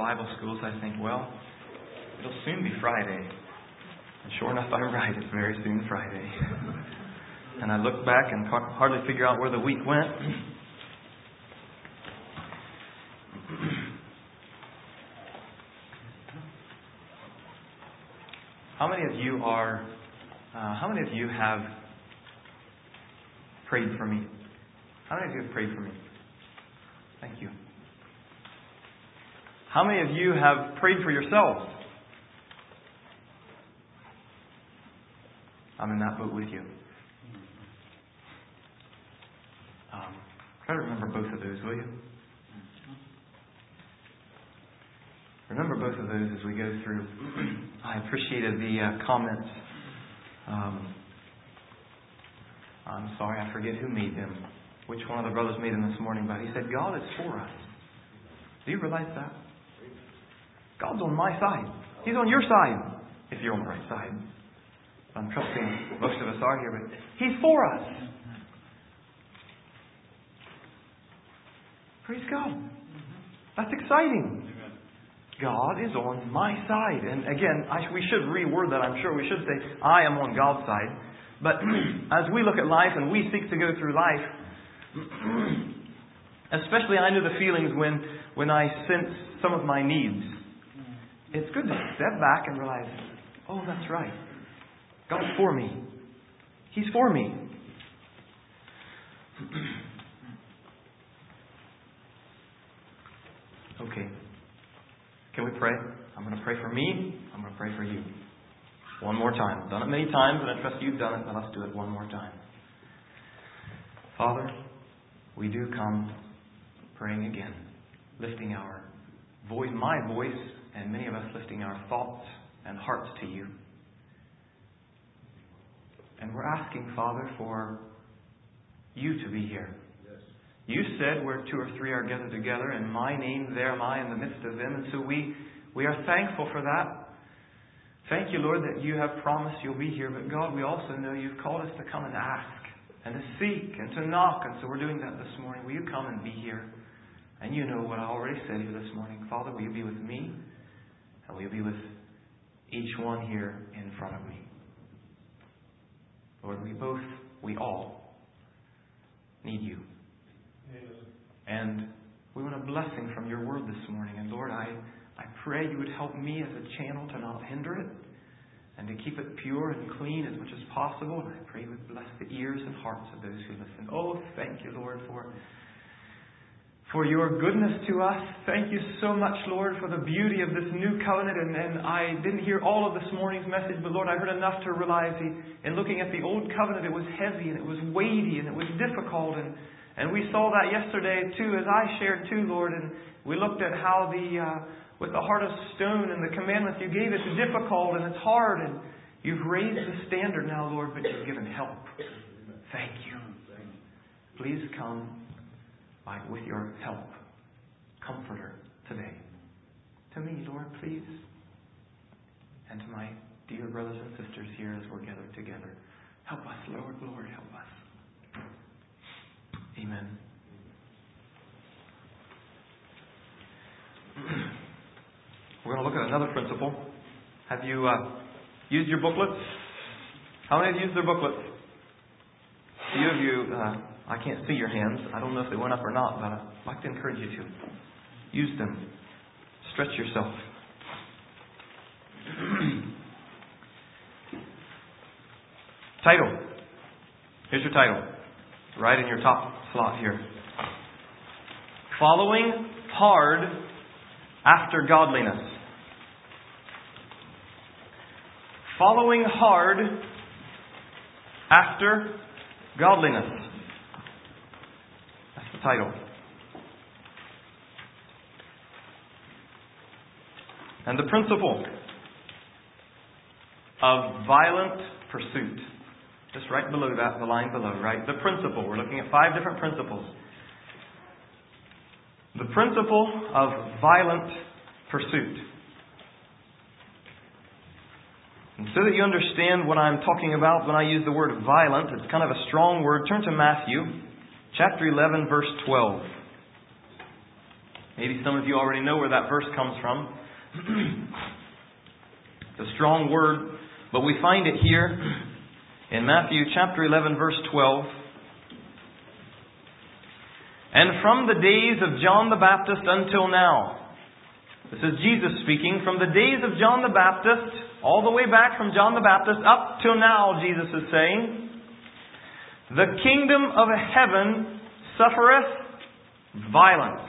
Bible school, so I think, well, it'll soon be Friday. And sure enough, I'm right. It's very soon Friday. And I look back and hardly figure out where the week went. How many of you have prayed for me? How many of you have prayed for me? Thank you. How many of you have prayed for yourselves? I'm in that boat with you. Try to remember both of those, will you? Remember both of those as we go through. I appreciated the comments. I'm sorry, I forget who made them. Which one of the brothers made them this morning, but he said, God is for us. Do you realize that? God's on my side. He's on your side, if you're on the right side. I'm trusting most of us are here, but He's for us. Praise God. That's exciting. God is on my side. And again, we should reword that. I'm sure we should say, I am on God's side. But as we look at life and we seek to go through life, especially I know the feelings when I sense some of my needs. It's good to step back and realize, oh, that's right. God's for me. He's for me. Okay. Can we pray? I'm going to pray for me. I'm going to pray for you. One more time. I've done it many times, and I trust you've done it, but let's do it one more time. Father, we do come praying again, lifting our voice, my voice, and many of us lifting our thoughts and hearts to you. And we're asking, Father, for you to be here. Yes. You said where two or three are gathered together, in my name, there am I in the midst of them. And so we are thankful for that. Thank you, Lord, that you have promised you'll be here. But God, we also know you've called us to come and ask and to seek and to knock. And so we're doing that this morning. Will you come and be here? And you know what I already said here this morning. Father, will you be with me? And will you be with each one here in front of me? Lord, we all need you. And we want a blessing from your word this morning. And Lord, I pray you would help me as a channel to not hinder it and to keep it pure and clean as much as possible. And I pray you would bless the ears and hearts of those who listen. Oh, thank you, Lord, for your goodness to us. Thank you so much, Lord, for the beauty of this new covenant. And I didn't hear all of this morning's message, but Lord, I heard enough to realize in looking at the old covenant, it was heavy and it was weighty and it was difficult. And we saw that yesterday too, as I shared too, Lord. And we looked at how with the heart of stone and the commandments you gave, it's difficult and it's hard. And you've raised the standard now, Lord, but you've given help. Thank you. Please come with your help, comforter, today. To me, Lord, please. And to my dear brothers and sisters here as we're gathered together. Help us, Lord. Lord, help us. Amen. We're going to look at another principle. Have you used your booklets? How many have used their booklets? A few of you, I can't see your hands. I don't know if they went up or not, but I'd like to encourage you to. Use them. Stretch yourself. Title. Here's your title. Right in your top slot here. Following hard after godliness. Following hard after godliness. That's the title. And the principle of violent pursuit. Just right below that, the line below, right? The principle. We're looking at 5 different principles. The principle of violent pursuit. And so that you understand what I'm talking about when I use the word violent, it's kind of a strong word. Turn to Matthew chapter 11, verse 12. Maybe some of you already know where that verse comes from. It's a strong word, but we find it here in Matthew chapter 11, verse 12. And from the days of John the Baptist until now. This is Jesus speaking. From the days of John the Baptist, all the way back from John the Baptist up till now, Jesus is saying, the kingdom of heaven suffereth violence.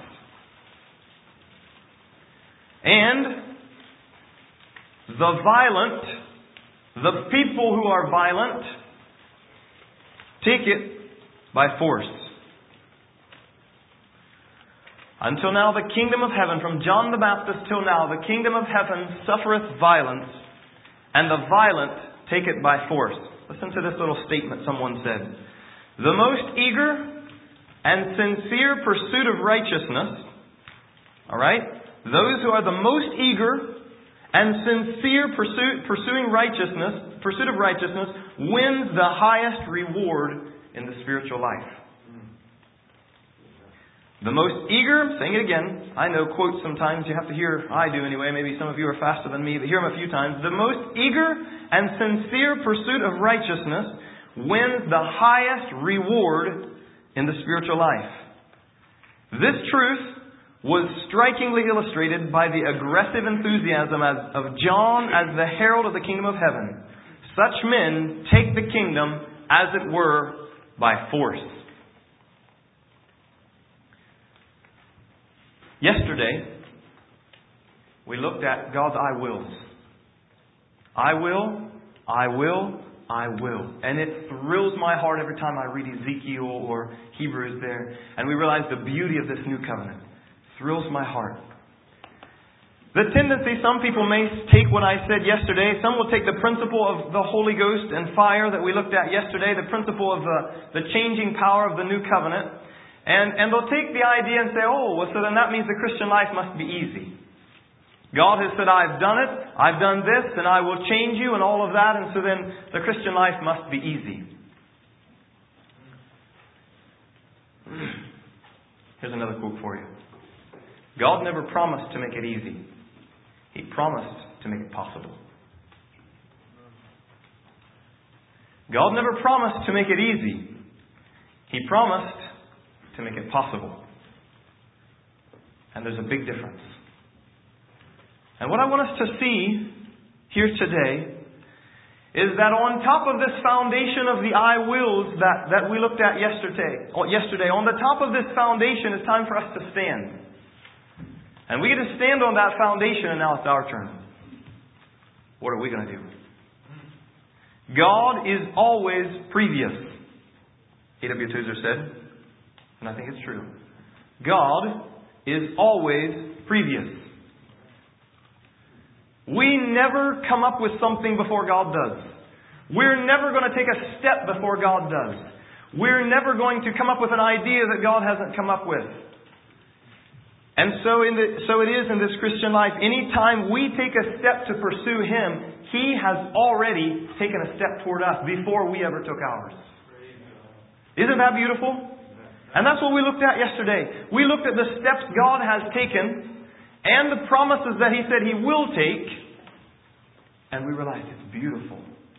And the violent, the people who are violent, take it by force. Until now, the kingdom of heaven, from John the Baptist till now, the kingdom of heaven suffereth violence, and the violent take it by force. Listen to this little statement someone said. The most eager and sincere pursuit of righteousness, all right? Those who are the most eager and sincere pursuit of righteousness wins the highest reward in the spiritual life. The most eager, saying it again, I know quotes sometimes you have to hear, I do anyway, maybe some of you are faster than me, but hear them a few times. The most eager and sincere pursuit of righteousness wins the highest reward in the spiritual life. This truth was strikingly illustrated by the aggressive enthusiasm of John as the herald of the kingdom of heaven. Such men take the kingdom, as it were, by force. Yesterday, we looked at God's I wills. I will, I will, I will. And it thrills my heart every time I read Ezekiel or Hebrews there. And we realize the beauty of this new covenant. Thrills my heart. The tendency, some people may take what I said yesterday. Some will take the principle of the Holy Ghost and fire that we looked at yesterday, the principle of the changing power of the new covenant. And they'll take the idea and say, oh, well, so then that means the Christian life must be easy. God has said, I've done it, I've done this, and I will change you and all of that, and so then the Christian life must be easy. Here's another quote for you. God never promised to make it easy. He promised to make it possible. God never promised to make it easy. He promised to make it possible. And there's a big difference. And what I want us to see here today is that on top of this foundation of the I wills that we looked at yesterday, on the top of this foundation, it's time for us to stand. And we get to stand on that foundation, and now it's our turn. What are we going to do? God is always previous. A.W. Tozer said, and I think it's true. God is always previous. We never come up with something before God does. We're never going to take a step before God does. We're never going to come up with an idea that God hasn't come up with. And so it is in this Christian life. Anytime we take a step to pursue Him, He has already taken a step toward us before we ever took ours. Isn't that beautiful? And that's what we looked at yesterday. We looked at the steps God has taken and the promises that He said He will take. And we realized it's beautiful.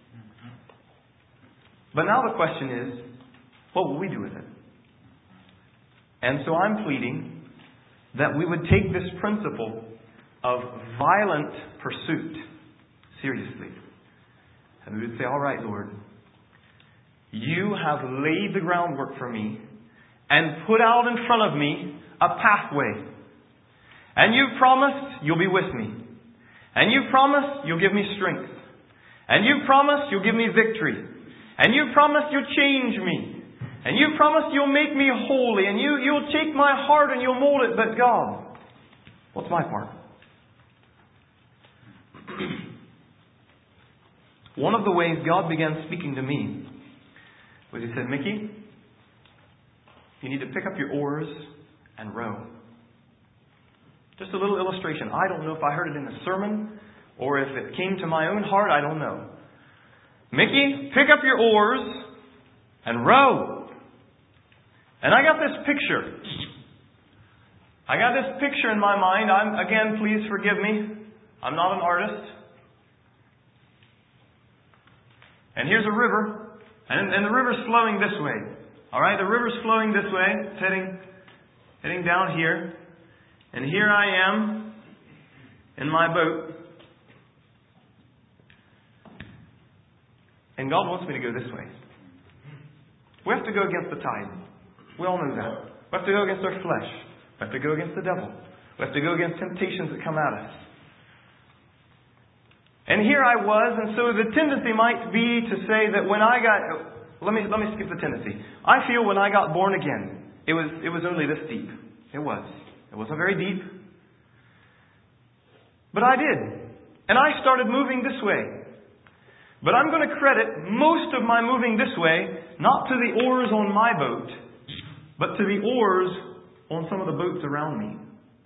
But now the question is, what will we do with it? And so I'm pleading that we would take this principle of violent pursuit seriously. And we would say, all right, Lord, You have laid the groundwork for me and put out in front of me a pathway. And you've promised you'll be with me. And you've promised you'll give me strength. And you've promised you'll give me victory. And you've promised you'll change me. And you've promised you'll make me holy. And you'll take my heart and you'll mold it. But God, what's my part? One of the ways God began speaking to me was He said, Mickey, you need to pick up your oars and row. Just a little illustration. I don't know if I heard it in a sermon or if it came to my own heart. I don't know. Mickey, pick up your oars and row. And I got this picture. I got this picture in my mind. Again, please forgive me. I'm not an artist. And here's a river. And the river's flowing this way. Alright, the river's flowing this way. It's heading down here. And here I am in my boat. And God wants me to go this way. We have to go against the tide. We all know that. We have to go against our flesh. We have to go against the devil. We have to go against temptations that come at us. And here I was, and so the tendency might be to say that when I got... Let me skip the tendency. I feel when I got born again, it was only this deep. It was. It wasn't very deep. But I did. And I started moving this way. But I'm going to credit most of my moving this way, not to the oars on my boat, but to the oars on some of the boats around me.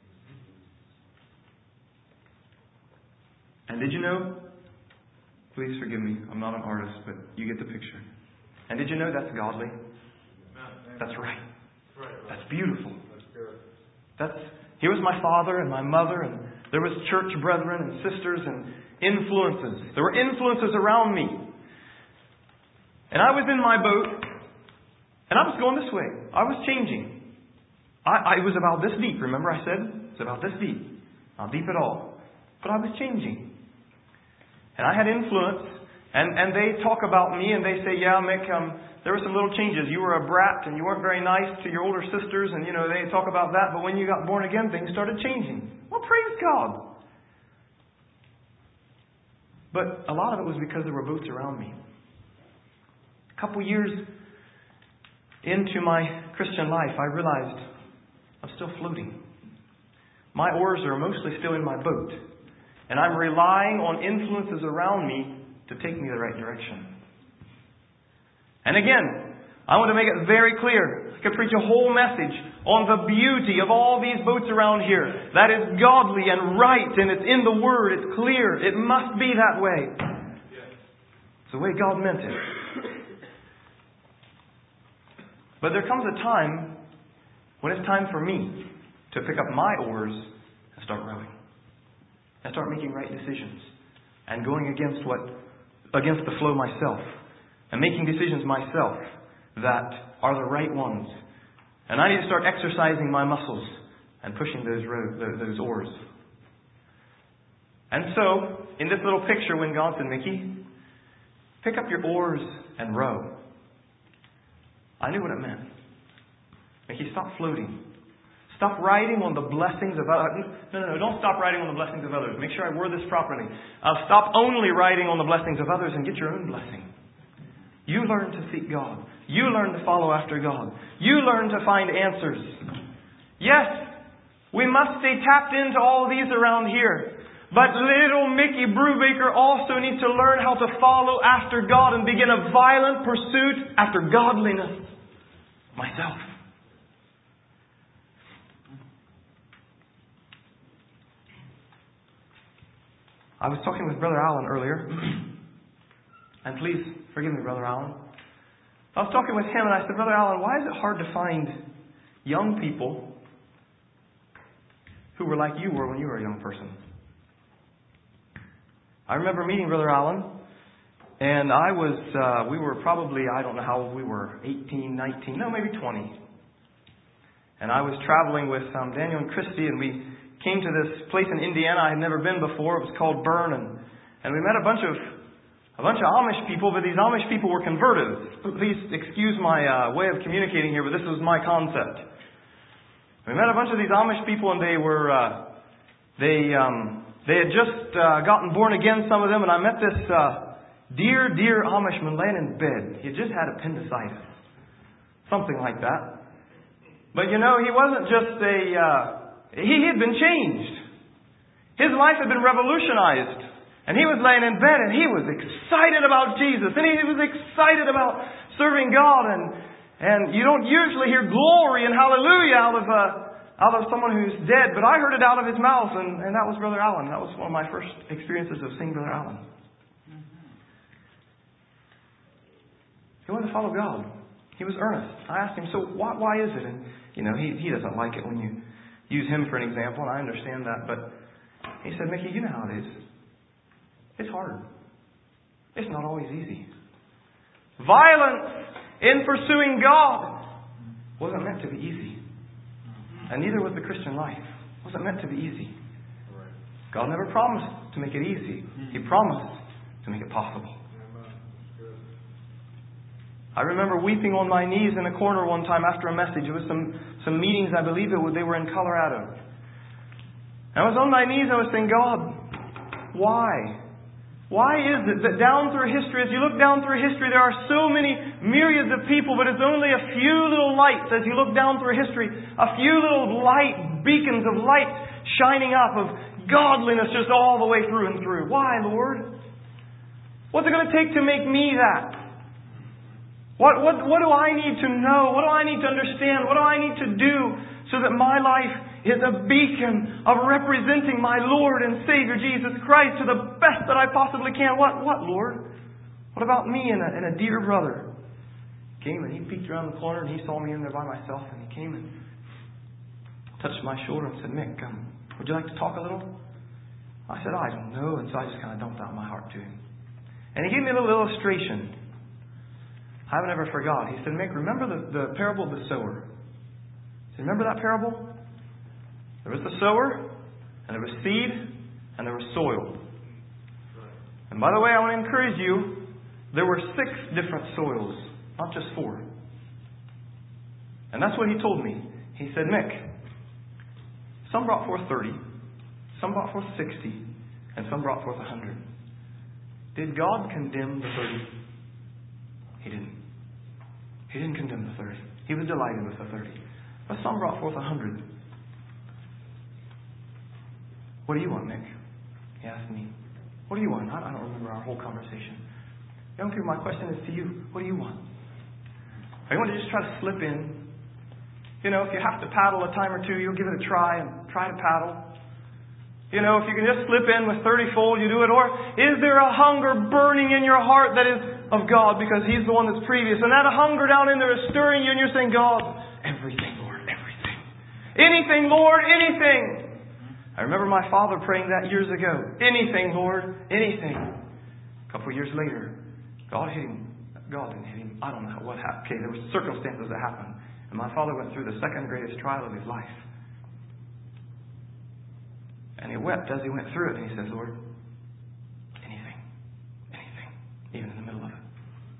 And did you know? Please forgive me, I'm not an artist, but you get the picture. And did you know that's godly? That's right. That's beautiful. Here was my father and my mother, and there was church brethren and sisters and influences. There were influences around me. And I was in my boat, and I was going this way. I was changing. I was about this deep. Remember I said? It's about this deep. Not deep at all. But I was changing. And I had influence. And they talk about me and they say, yeah, Mick, there were some little changes. You were a brat and you weren't very nice to your older sisters. And, they talk about that. But when you got born again, things started changing. Well, praise God. But a lot of it was because there were boats around me. A couple years into my Christian life, I realized I'm still floating. My oars are mostly still in my boat. And I'm relying on influences around me to take me the right direction. And again, I want to make it very clear. I could preach a whole message on the beauty of all these boats around here. That is godly and right, and it's in the Word. It's clear. It must be that way. It's the way God meant it. But there comes a time when it's time for me to pick up my oars and start rowing. And start making right decisions. And going against the flow myself. And making decisions myself that are the right ones. And I need to start exercising my muscles and pushing those oars. And so, in this little picture, when God said, Mickey, pick up your oars and row, I knew what it meant. Mickey, stop floating. Stop riding on the blessings of others. No, don't stop riding on the blessings of others. Make sure I word this properly. Stop only riding on the blessings of others and get your own blessing. You learn to seek God. You learn to follow after God. You learn to find answers. Yes, we must stay tapped into all of these around here. But little Mickey Brubaker also needs to learn how to follow after God and begin a violent pursuit after godliness. Myself. I was talking with Brother Allen earlier. And please forgive me, Brother Allen. I was talking with him and I said, Brother Allen, why is it hard to find young people who were like you were when you were a young person? I remember meeting Brother Allen, and we were probably, I don't know how old we were, 18, 19, no, maybe 20. And I was traveling with Daniel and Christy, and we came to this place in Indiana I had never been before. It was called Bern, and we met a bunch of Amish people, but these Amish people were converted. Please excuse my way of communicating here, but this was my concept. We met a bunch of these Amish people, and they had just gotten born again, some of them, and I met this dear Amishman laying in bed. He had just had appendicitis. Something like that. But he wasn't just he had been changed. His life had been revolutionized. And he was laying in bed and he was excited about Jesus. And he was excited about serving God. And you don't usually hear glory and hallelujah out of someone who's dead. But I heard it out of his mouth, and that was Brother Allen. That was one of my first experiences of seeing Brother Allen. He wanted to follow God. He was earnest. I asked him, so why is it? And he doesn't like it when use him for an example, and I understand that, but he said, Mickey, you know how it is. It's hard. It's not always easy. Violence in pursuing God wasn't meant to be easy. And neither was the Christian life. It wasn't meant to be easy. God never promised to make it easy. He promised to make it possible. I remember weeping on my knees in a corner one time after a message. It was some meetings, I believe they were in Colorado. And I was on my knees, I was saying, God, why? Why is it that down through history, as you look down through history, there are so many myriads of people, but it's only a few little lights as you look down through history, a few little light beacons of light shining up of godliness just all the way through and through. Why, Lord? What's it going to take to make me that? What do I need to know? What do I need to understand? What do I need to do so that my life is a beacon of representing my Lord and Savior Jesus Christ to the best that I possibly can? What, Lord? What about me and a dear brother? Came and he peeked around the corner and he saw me in there by myself, and he came and touched my shoulder and said, Mick, would you like to talk a little? I said, I don't know. And so I just kind of dumped out my heart to him. And he gave me a little illustration. I haven't ever forgot. He said, Mick, remember the parable of the sower? He said, remember that parable? There was the sower, and there was seed, and there was soil. And by the way, I want to encourage you, there were 6 different soils, not just 4. And that's what he told me. He said, Mick, some brought forth 30, some brought forth 60, and some brought forth 100. Did God condemn the 30? He didn't. He didn't condemn the 30. He was delighted with the 30. But some brought forth 100. What do you want, Mick? He asked me. What do you want? I don't remember our whole conversation. Young people, my question is to you. What do you want? Are you want to just try to slip in? You know, if you have to paddle a time or two, you'll give it a try and try to paddle. You know, if you can just slip in with 30-fold, you do it. Or is there a hunger burning in your heart that is of God because He's the one that's previous? And that hunger down in there is stirring you and you're saying, God, everything, Lord, everything. Anything, Lord, anything. I remember my father praying that years ago. Anything, Lord, anything. A couple of years later, God hit him. God didn't hit him. I don't know what happened. Okay, there were circumstances that happened. And my father went through the second greatest trial of his life. And he wept as he went through it. And he says, Lord, anything, even in the middle of it.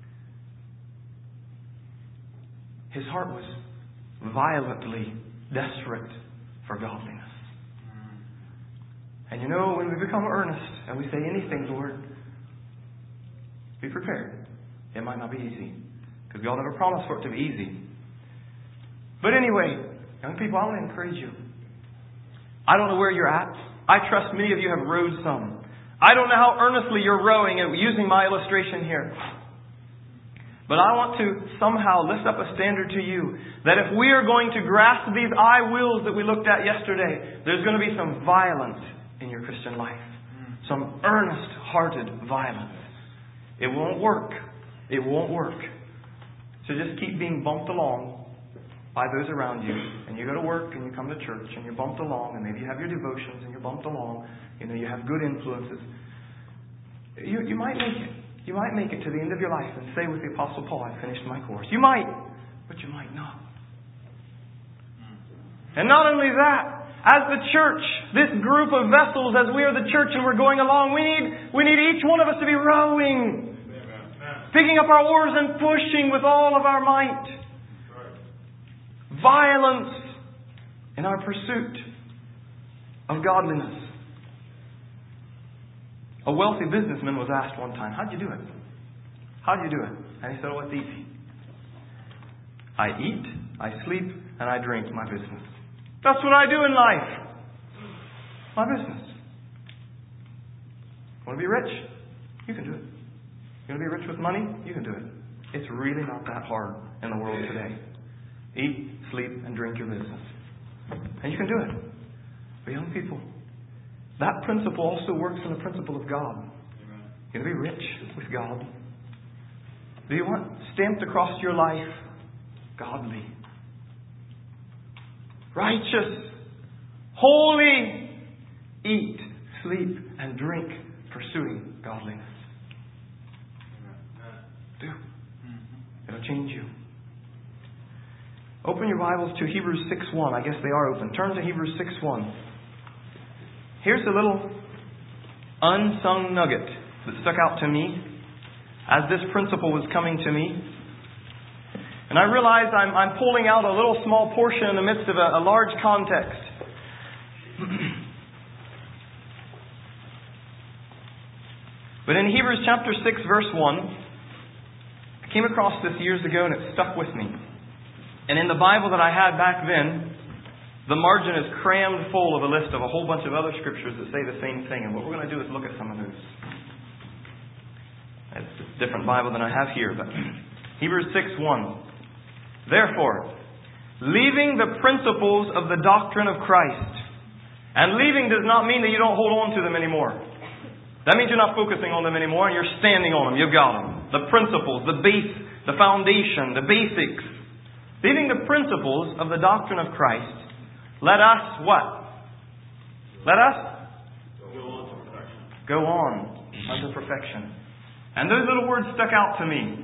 His heart was violently desperate for godliness. And you know, when we become earnest and we say anything, Lord, be prepared. It might not be easy. Because God never promised for it to be easy. But anyway, young people, I want to encourage you. I don't know where you're at. I trust many of you have rowed some. I don't know how earnestly you're rowing, using my illustration here. But I want to somehow lift up a standard to you that if we are going to grasp these I wills that we looked at yesterday, there's going to be some violence in your Christian life. Some earnest-hearted violence. It won't work. It won't work. So just keep being bumped along by those around you. And you go to work and you come to church and you're bumped along, and maybe you have your devotions and you're bumped along. You know, you have good influences. You might make it. You might make it to the end of your life and say with the Apostle Paul, I finished my course. You might, but you might not. And not only that, as the church, this group of vessels, as we are the church and we're going along, we need each one of us to be rowing. Picking up our oars and pushing with all of our might. Violence in our pursuit of godliness. A wealthy businessman was asked one time, how'd you do it? How'd you do it? And he said, oh, it's easy. I eat, I sleep, and I drink my business. That's what I do in life. My business. Want to be rich? You can do it. You want to be rich with money? You can do it. It's really not that hard in the world today. Eat, sleep, and drink your business. And you can do it. But young people, that principle also works in the principle of God. You're going to be rich with God. Do you want stamped across your life? Godly. Righteous. holy. Eat, sleep, and drink, pursuing godliness. Do. It'll change you. Open your Bibles to Hebrews 6:1. I guess they are open. Turn to Hebrews 6:1. Here's a little unsung nugget that stuck out to me as this principle was coming to me. And I realize I'm pulling out a little small portion in the midst of a large context. But in Hebrews chapter 6, verse 1, I came across this years ago and it stuck with me. And in the Bible that I had back then, the margin is crammed full of a list of a whole bunch of other scriptures that say the same thing. And what we're going to do is look at some of those. It's a different Bible than I have here, but Hebrews 6:1. Therefore, leaving the principles of the doctrine of Christ. And leaving does not mean that you don't hold on to them anymore. That means you're not focusing on them anymore and you're standing on them. You've got them. The principles, the base, the foundation, the basics. Leaving the principles of the doctrine of Christ, let us what? Let us go on unto perfection. And those little words stuck out to me.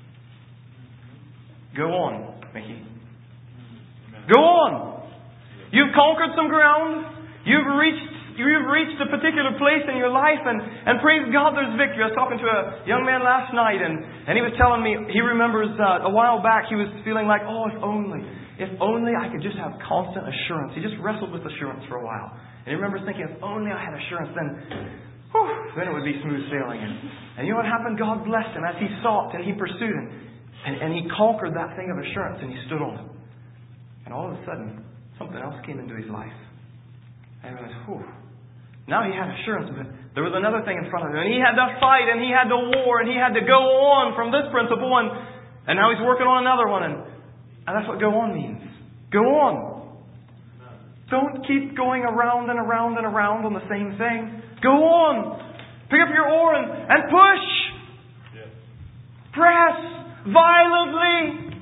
Go on, Mickey. Go on. You've conquered some ground. You've reached a particular place in your life, and praise God, there's victory. I was talking to a young man last night, and he was telling me he remembers a while back he was feeling like, oh, if only I could just have constant assurance. He just wrestled with assurance for a while, and he remembers thinking, if only I had assurance, then it would be smooth sailing. And you know what happened? God blessed him as he sought and he pursued him, and he conquered that thing of assurance, and he stood on it. And all of a sudden, something else came into his life. And he realized, now he had assurance, but there was another thing in front of him. And he had to fight, and he had to war, and he had to go on from this principle, and now he's working on another one. And that's what go on means. Go on. Don't keep going around and around and around on the same thing. Go on. Pick up your oar and push. Yeah. Press violently.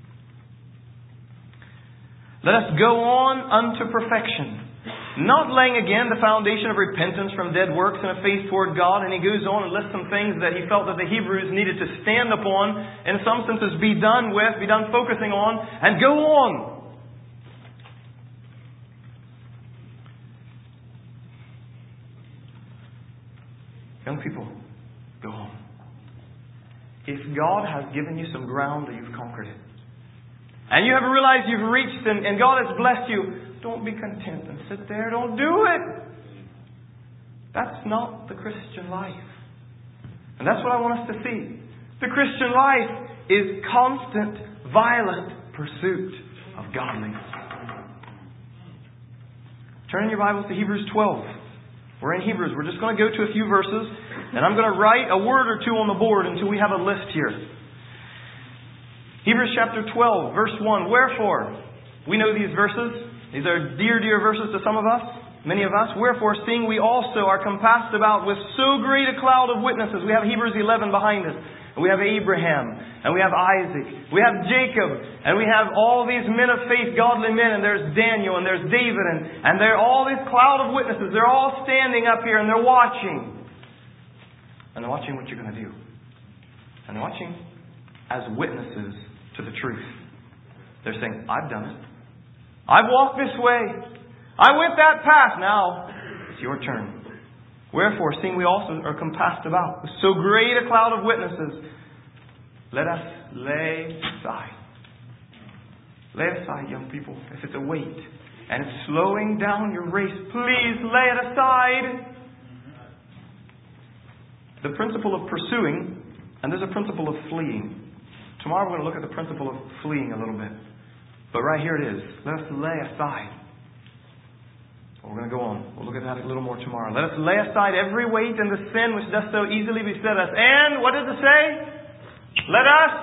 Let us go on unto perfection. Not laying again the foundation of repentance from dead works and a faith toward God. And he goes on and lists some things that he felt that the Hebrews needed to stand upon. In some senses be done focusing on, and go on. Young people, go on. If God has given you some ground, that you've conquered it, and you haven't realized you've reached and God has blessed you, don't be content and sit there. Don't do it. That's not the Christian life. And that's what I want us to see. The Christian life is constant, violent pursuit of godliness. Turn in your Bibles to Hebrews 12. We're in Hebrews. We're just going to go to a few verses, and I'm going to write a word or two on the board until we have a list here. Hebrews chapter 12, verse 1. Wherefore, we know these verses. These are dear, dear verses to some of us, many of us. Wherefore, seeing we also are compassed about with so great a cloud of witnesses. We have Hebrews 11 behind us. We have Abraham, and we have Isaac, we have Jacob, and we have all these men of faith, godly men, and there's Daniel, and there's David, and they're all this cloud of witnesses. They're all standing up here, and they're watching. And they're watching what you're going to do. And they're watching as witnesses to the truth. They're saying, I've done it. I've walked this way. I went that path. Now, it's your turn. Wherefore, seeing we also are compassed about with so great a cloud of witnesses, let us lay aside. Lay aside, young people. If it's a weight and it's slowing down your race, please lay it aside. The principle of pursuing, and there's a principle of fleeing. Tomorrow we're going to look at the principle of fleeing a little bit. But right here it is. Let us lay aside. We're going to go on. We'll look at that a little more tomorrow. Let us lay aside every weight and the sin which does so easily beset us. And, what does it say? Let us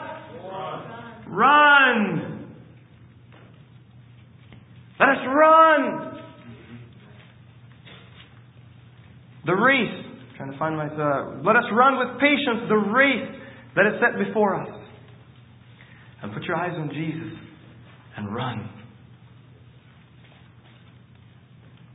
run. Let us run. The race. I'm trying to find my... let us run with patience the race that is set before us. And put your eyes on Jesus and run.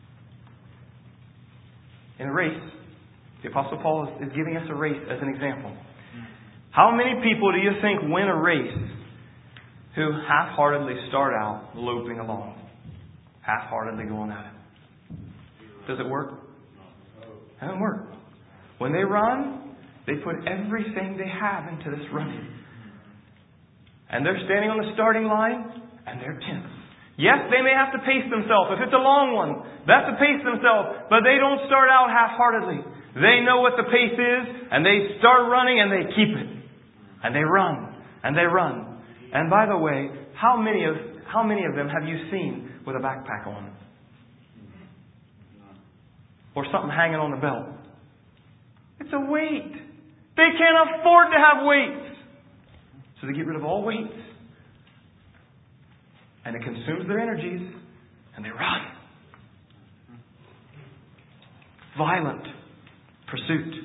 in a race, the Apostle Paul is giving us a race as an example. How many people do you think win a race who half-heartedly start out loping along? Half-heartedly going at it. Does it work? It doesn't work. When they run, they put everything they have into this running. And they're standing on the starting line, and they're tense. Yes, they may have to pace themselves. If it's a long one, they have to pace themselves. But they don't start out half-heartedly. They know what the pace is, and they start running, and they keep it. And they run, and they run. And by the way, how many of them have you seen with a backpack on? Or something hanging on the belt? It's a weight. They can't afford to have weights. So they get rid of all weights. And it consumes their energies. And they run. Violent pursuit.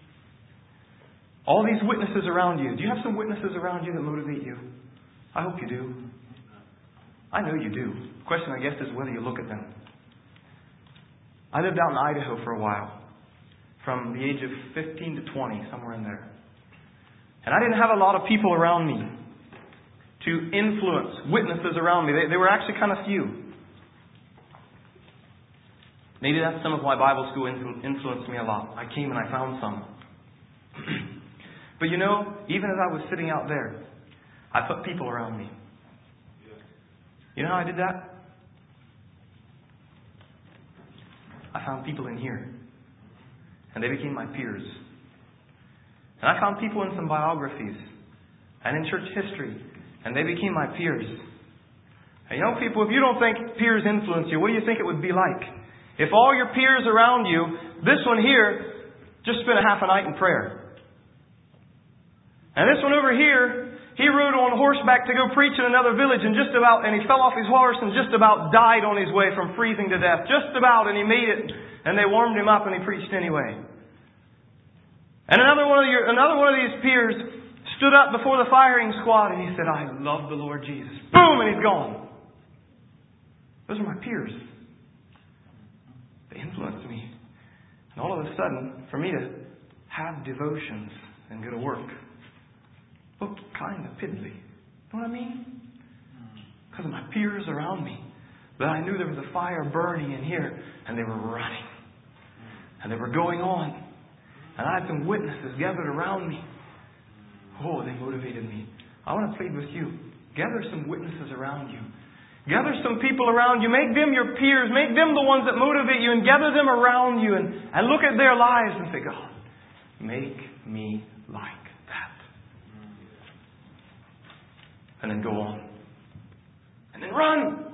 All these witnesses around you. Do you have some witnesses around you that motivate you? I hope you do. I know you do. The question, I guess, is whether you look at them. I lived out in Idaho for a while. From the age of 15 to 20, somewhere in there. And I didn't have a lot of people around me to influence, witnesses around me. They were actually kind of few. Maybe that's some of why Bible school influenced me a lot. I came and I found some. But you know, even as I was sitting out there, I put people around me. You know how I did that? I found people in here. And they became my peers. And I found people in some biographies and in church history. And they became my peers. And you know, people, if you don't think peers influence you, what do you think it would be like? If all your peers around you, this one here, just spent a half a night in prayer. And this one over here, he rode on horseback to go preach in another village and he fell off his horse and just about died on his way from freezing to death. Just about, and he made it. And they warmed him up and he preached anyway. And another one of these peers stood up before the firing squad and he said, I love the Lord Jesus. Boom! And he's gone. Those are my peers. They influenced me. And all of a sudden, for me to have devotions and go to work looked kind of piddly. You know what I mean? Because of my peers around me. That I knew there was a fire burning in here. And they were running. And they were going on. And I had some witnesses gathered around me. Oh, they motivated me. I want to plead with you. Gather some witnesses around you. Gather some people around you. Make them your peers. Make them the ones that motivate you. And gather them around you. And look at their lives and say, God, make me like that. And then go on. And then run.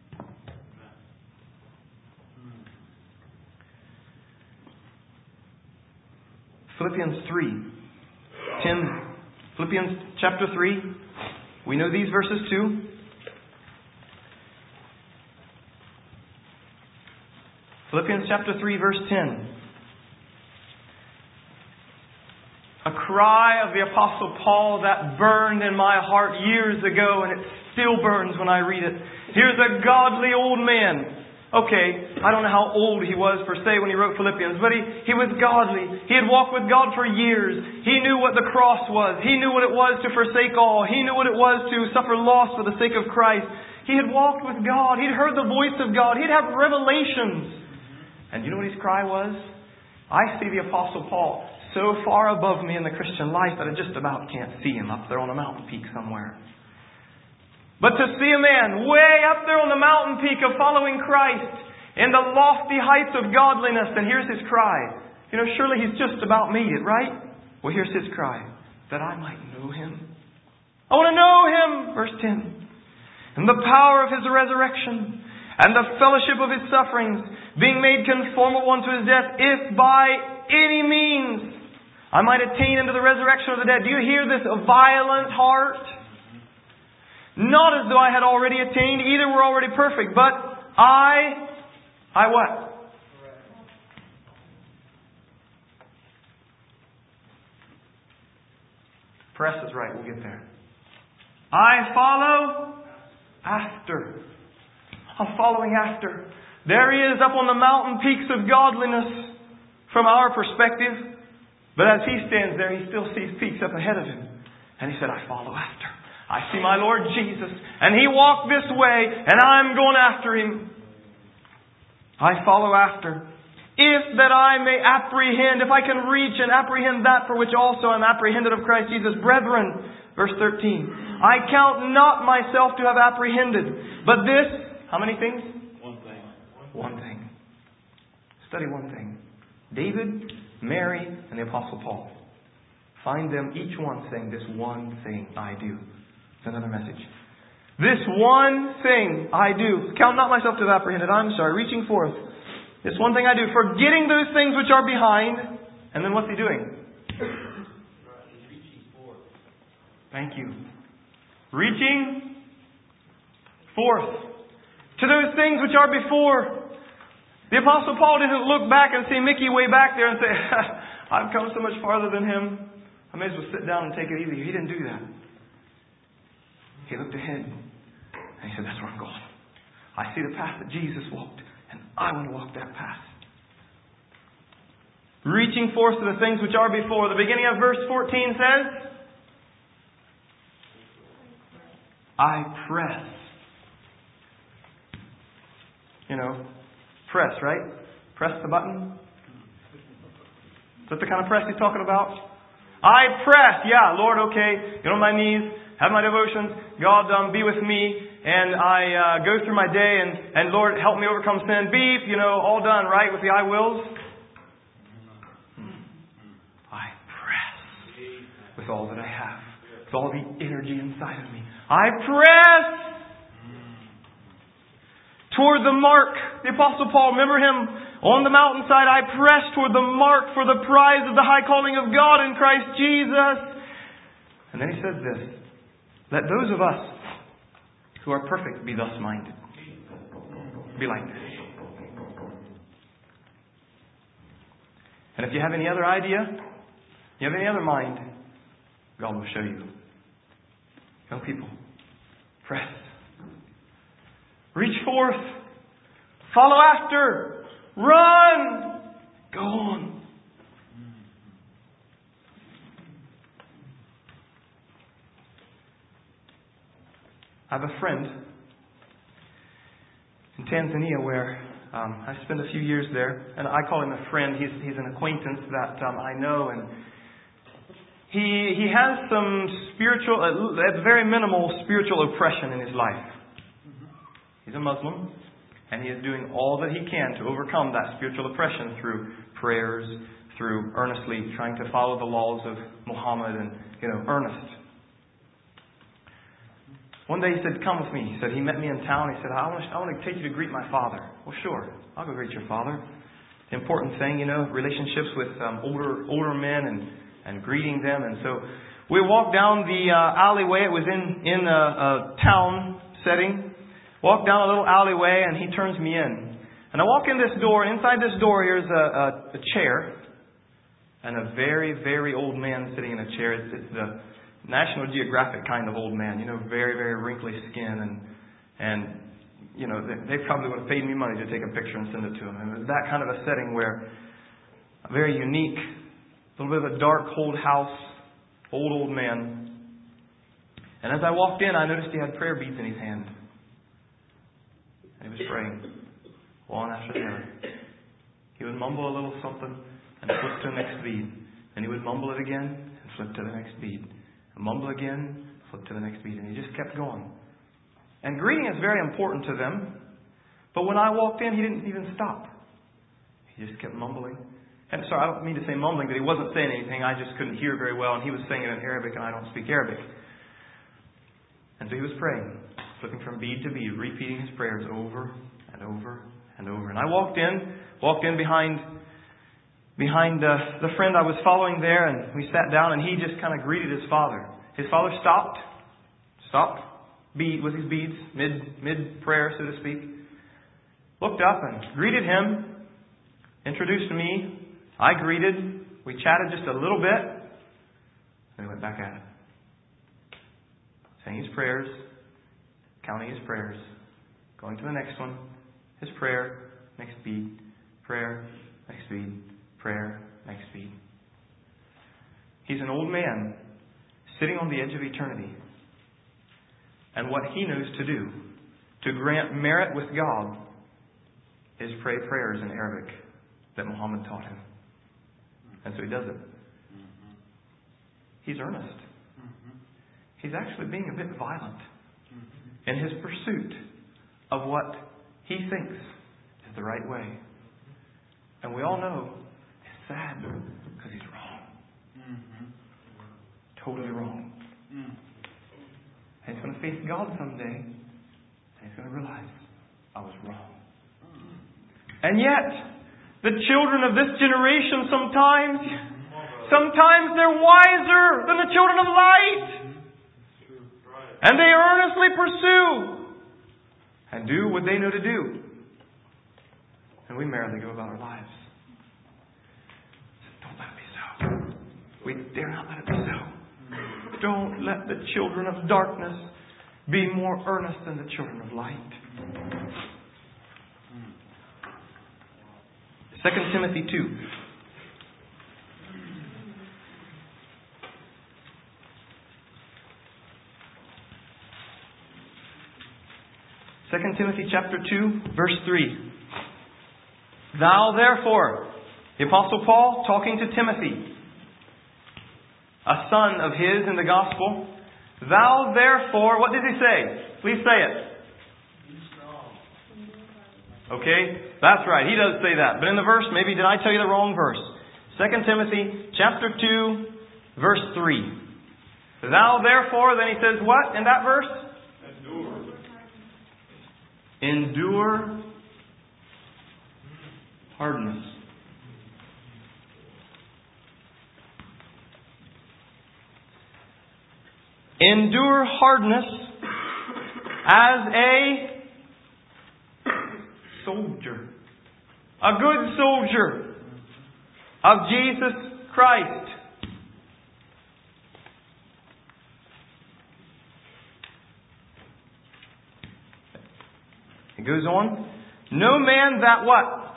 Philippians 3:10. Philippians chapter 3. We know these verses too. Philippians chapter 3 verse 10. A cry of the Apostle Paul that burned in my heart years ago, and it still burns when I read it. Here's a godly old man. Okay, I don't know how old he was per se when he wrote Philippians, but he was godly. He had walked with God for years. He knew what the cross was. He knew what it was to forsake all. He knew what it was to suffer loss for the sake of Christ. He had walked with God. He'd heard the voice of God. He'd have revelations. And you know what his cry was? I see the Apostle Paul so far above me in the Christian life that I just about can't see him up there on a mountain peak somewhere. But to see a man way up there on the mountain peak of following Christ in the lofty heights of godliness, and here's his cry. You know, surely he's just about made it, right? Well, here's his cry. That I might know Him. I want to know Him, verse 10. And the power of His resurrection and the fellowship of His sufferings, being made conformable unto His death, if by any means I might attain unto the resurrection of the dead. Do you hear this? A violent heart. Not as though I had already attained, either were already perfect, but I what? Press is right, we'll get there. I follow after. I'm following after. There He is up on the mountain peaks of godliness. from our perspective. But as he stands there, he still sees peaks up ahead of him. And he said, I follow after. I see my Lord Jesus, and He walked this way, and I'm going after Him. I follow after. If that I may apprehend, if I can reach and apprehend that for which also I'm apprehended of Christ Jesus. Brethren, verse 13, I count not myself to have apprehended, but this, how many things? One thing. One thing. Study one thing. David, Mary, and the Apostle Paul. Find them, each one saying, this one thing I do. It's another message. This one thing I do. Count not myself to have apprehended. Reaching forth. This one thing I do. Forgetting those things which are behind. And then what's he doing? He's reaching forth. Thank you. Reaching forth to those things which are before. The Apostle Paul didn't look back and see Mickey way back there and say, I've come so much farther than him. I may as well sit down and take it easy. He didn't do that. He looked ahead and he said, that's where I'm going. I see the path that Jesus walked, and I want to walk that path. Reaching forth to the things which are before. The beginning of verse 14 says, I press. Press, right? Press the button. Is that the kind of press he's talking about? I press. Yeah, Lord, okay. Get on my knees. Have my devotions. God, be with me. And I go through my day. And Lord, help me overcome sin. Beep, all done, right? With the I wills. I press with all that I have. With all the energy inside of me. I press toward the mark. The Apostle Paul, remember him on the mountainside. I press toward the mark for the prize of the high calling of God in Christ Jesus. And then he says this. Let those of us who are perfect be thus minded. Be like this. And if you have any other idea, you have any other mind, God will show you. Young people, press. Reach forth. Follow after. Run. Go on. I have a friend in Tanzania where I spent a few years there, and I call him a friend. He's an acquaintance that I know, and he has some spiritual, at very minimal spiritual oppression in his life. He's a Muslim, and he is doing all that he can to overcome that spiritual oppression through prayers, through earnestly trying to follow the laws of Muhammad and, earnest. One day he said, come with me. He said, he met me in town. He said, I want to take you to greet my father. Well, sure. I'll go greet your father. The important thing, relationships with older men and greeting them. And so we walked down the alleyway. It was in a town setting. Walked down a little alleyway and he turns me in. And I walk in this door. Inside this door here's a chair. And a very, very old man sitting in a chair. It's the National Geographic kind of old man, very, very wrinkly skin, and they probably would have paid me money to take a picture and send it to him. And it was that kind of a setting where a very unique, a little bit of a dark, cold house, old man. And as I walked in, I noticed he had prayer beads in his hand. And he was praying, one after the other. He would mumble a little something and flip to the next bead. Then he would mumble it again and flip to the next bead. Mumble again, flip to the next beat, and he just kept going. And greeting is very important to them. But when I walked in, he didn't even stop. He just kept mumbling. And sorry, I don't mean to say mumbling, but he wasn't saying anything. I just couldn't hear very well, and he was saying it in Arabic, and I don't speak Arabic. And so he was praying, flipping from bead to bead, repeating his prayers over and over and over. And I walked in behind the friend I was following there, and we sat down, and he just kind of greeted his father. His father stopped with his beads, mid prayer, so to speak. Looked up and greeted him, introduced me. I greeted. We chatted just a little bit, and he went back at it. Saying his prayers, counting his prayers, going to the next one, his prayer, next bead, prayer, next bead. prayer may speed. He's an old man sitting on the edge of eternity. And what he knows to do to grant merit with God is pray prayers in Arabic that Muhammad taught him. And so he does it. He's earnest. He's actually being a bit violent in his pursuit of what he thinks is the right way. And we all know it's sad because he's wrong. Totally wrong. And he's going to face God someday, and he's going to realize, I was wrong. And yet, the children of this generation sometimes they're wiser than the children of light. And they earnestly pursue and do what they know to do. And we merely go about our lives. Don't let it be so. We dare not let it be so. Don't let the children of darkness be more earnest than the children of light. 2 Timothy 2. Second Timothy chapter 2, verse 3. Thou therefore, the Apostle Paul talking to Timothy, a son of his in the gospel. Thou therefore, what does he say? Please say it. Okay, that's right. He does say that. But in the verse, maybe did I tell you the wrong verse? 2 Timothy chapter 2, verse 3. Thou therefore, then he says what in that verse? Endure hardness. Endure hardness as a soldier. A good soldier of Jesus Christ. It goes on. No man that what?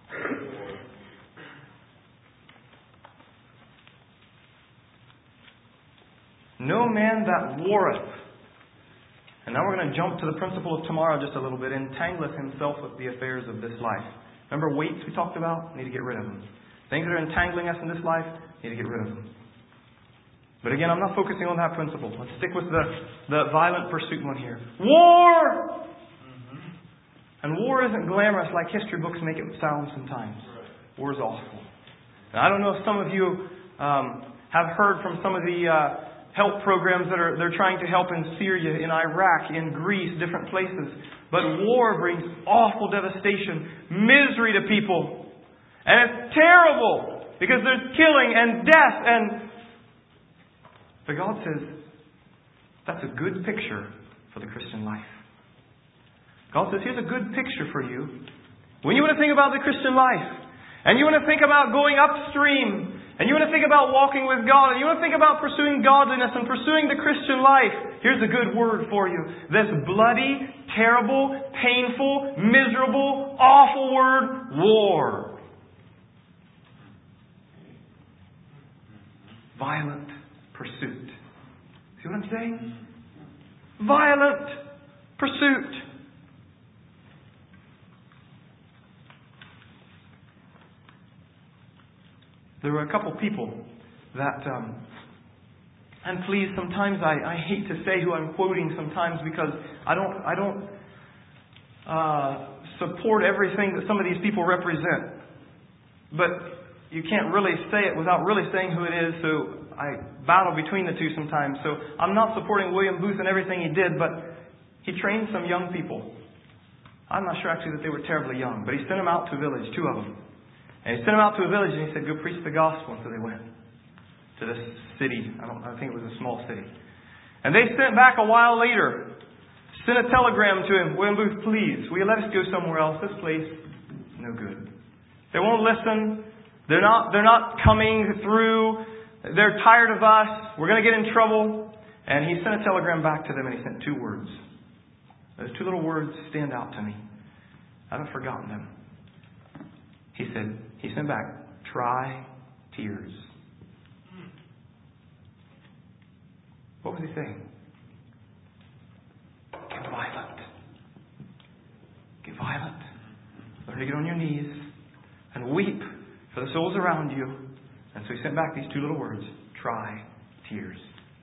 No man that warreth. And now we're going to jump to the principle of tomorrow just a little bit. Entangleth himself with the affairs of this life. Remember weights we talked about? Need to get rid of them. Things that are entangling us in this life, need to get rid of them. But again, I'm not focusing on that principle. Let's stick with the violent pursuit one here. War! And war isn't glamorous like history books make it sound sometimes. War is awful. And I don't know if some of you have heard from some of the help programs that they're trying to help in Syria, in Iraq, in Greece, different places. But war brings awful devastation, misery to people. And it's terrible because there's killing and death. But God says that's a good picture for the Christian life. God says, here's a good picture for you. When you want to think about the Christian life, and you want to think about going upstream, and you want to think about walking with God, and you want to think about pursuing godliness and pursuing the Christian life, here's a good word for you. This bloody, terrible, painful, miserable, awful word, war. Violent pursuit. See what I'm saying? Violent pursuit. There were a couple people that, and please, sometimes I hate to say who I'm quoting sometimes because I don't support everything that some of these people represent. But you can't really say it without really saying who it is, so I battle between the two sometimes. So I'm not supporting William Booth and everything he did, but he trained some young people. I'm not sure actually that they were terribly young, but he sent them out to a village, 2 of them. And he sent them out to a village and he said, go preach the gospel. And so they went to this city. I think it was a small city. And they sent back a while later, sent a telegram to him. William Booth, please, will you let us go somewhere else? This place, no good. They won't listen. They're not coming through. They're tired of us. We're going to get in trouble. And he sent a telegram back to them and he sent 2 words. Those 2 little words stand out to me. I haven't forgotten them. He sent back, try tears. What was he saying? Get violent. Get violent. Learn to get on your knees and weep for the souls around you. And so he sent back these two little words. Try tears.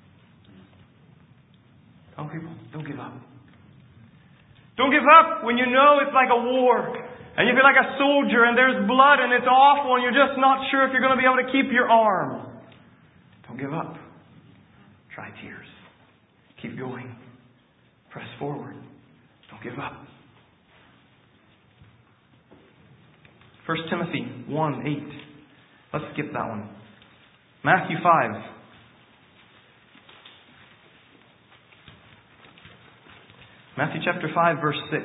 Young people, don't give up. Don't give up when you know it's like a war. And you feel like a soldier and there's blood and it's awful and you're just not sure if you're going to be able to keep your arm. Don't give up. Try tears. Keep going. Press forward. Don't give up. 1 Timothy 1:8. Let's skip that one. Matthew 5. Matthew chapter 5, verse 6.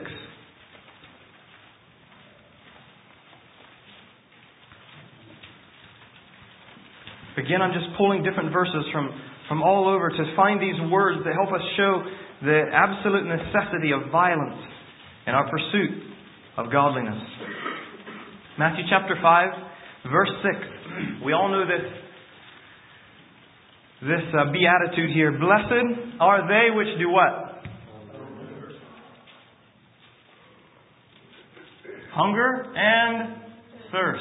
Again, I'm just pulling different verses from all over to find these words that help us show the absolute necessity of violence in our pursuit of godliness. Matthew chapter 5, verse 6. We all know this beatitude here. Blessed are they which do what? Hunger and thirst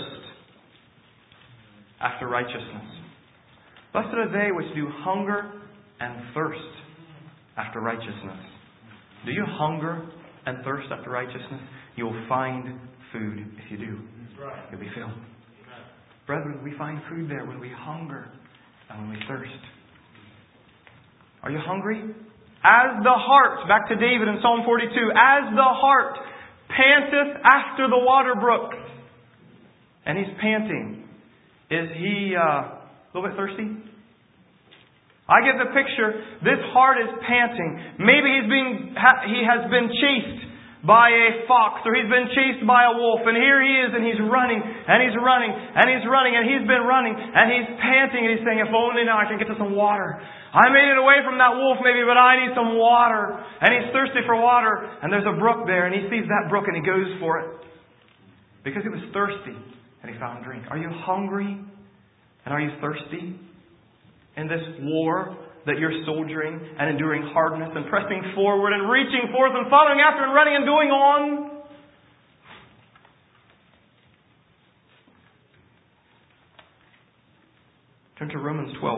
after righteousness. Blessed are they which do hunger and thirst after righteousness. Do you hunger and thirst after righteousness? You'll find food if you do. You'll be filled. Brethren, we find food there when we hunger and when we thirst. Are you hungry? As the hart, back to David in Psalm 42, as the hart panteth after the water brook. And he's panting. Is he a little bit thirsty? I get the picture. This hart is panting. Maybe he has been chased by a fox, or he's been chased by a wolf, and here he is, and he's running, and he's running, and he's running, and he's been running, and he's panting, and he's saying, if only now I can get to some water. I made it away from that wolf maybe, but I need some water. And he's thirsty for water, and there's a brook there, and he sees that brook, and he goes for it. Because he was thirsty, and he found drink. Are you hungry? And are you thirsty? In this war that you're soldiering and enduring hardness and pressing forward and reaching forth and following after and running and doing on. Turn to Romans 12.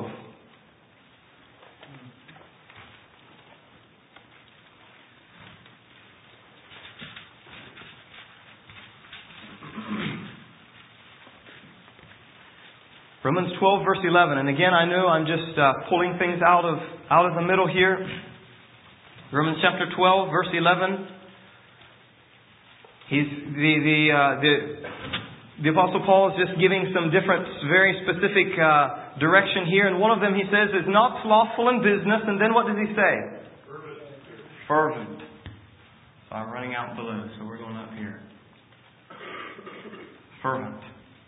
Romans 12, verse 11. And again, I know I'm just pulling things out of the middle here. Romans chapter 12, verse 11. The Apostle Paul is just giving some different, very specific direction here. And one of them he says is not slothful in business. And then what does he say? Fervent. So I'm running out below, so we're going up here. Fervent.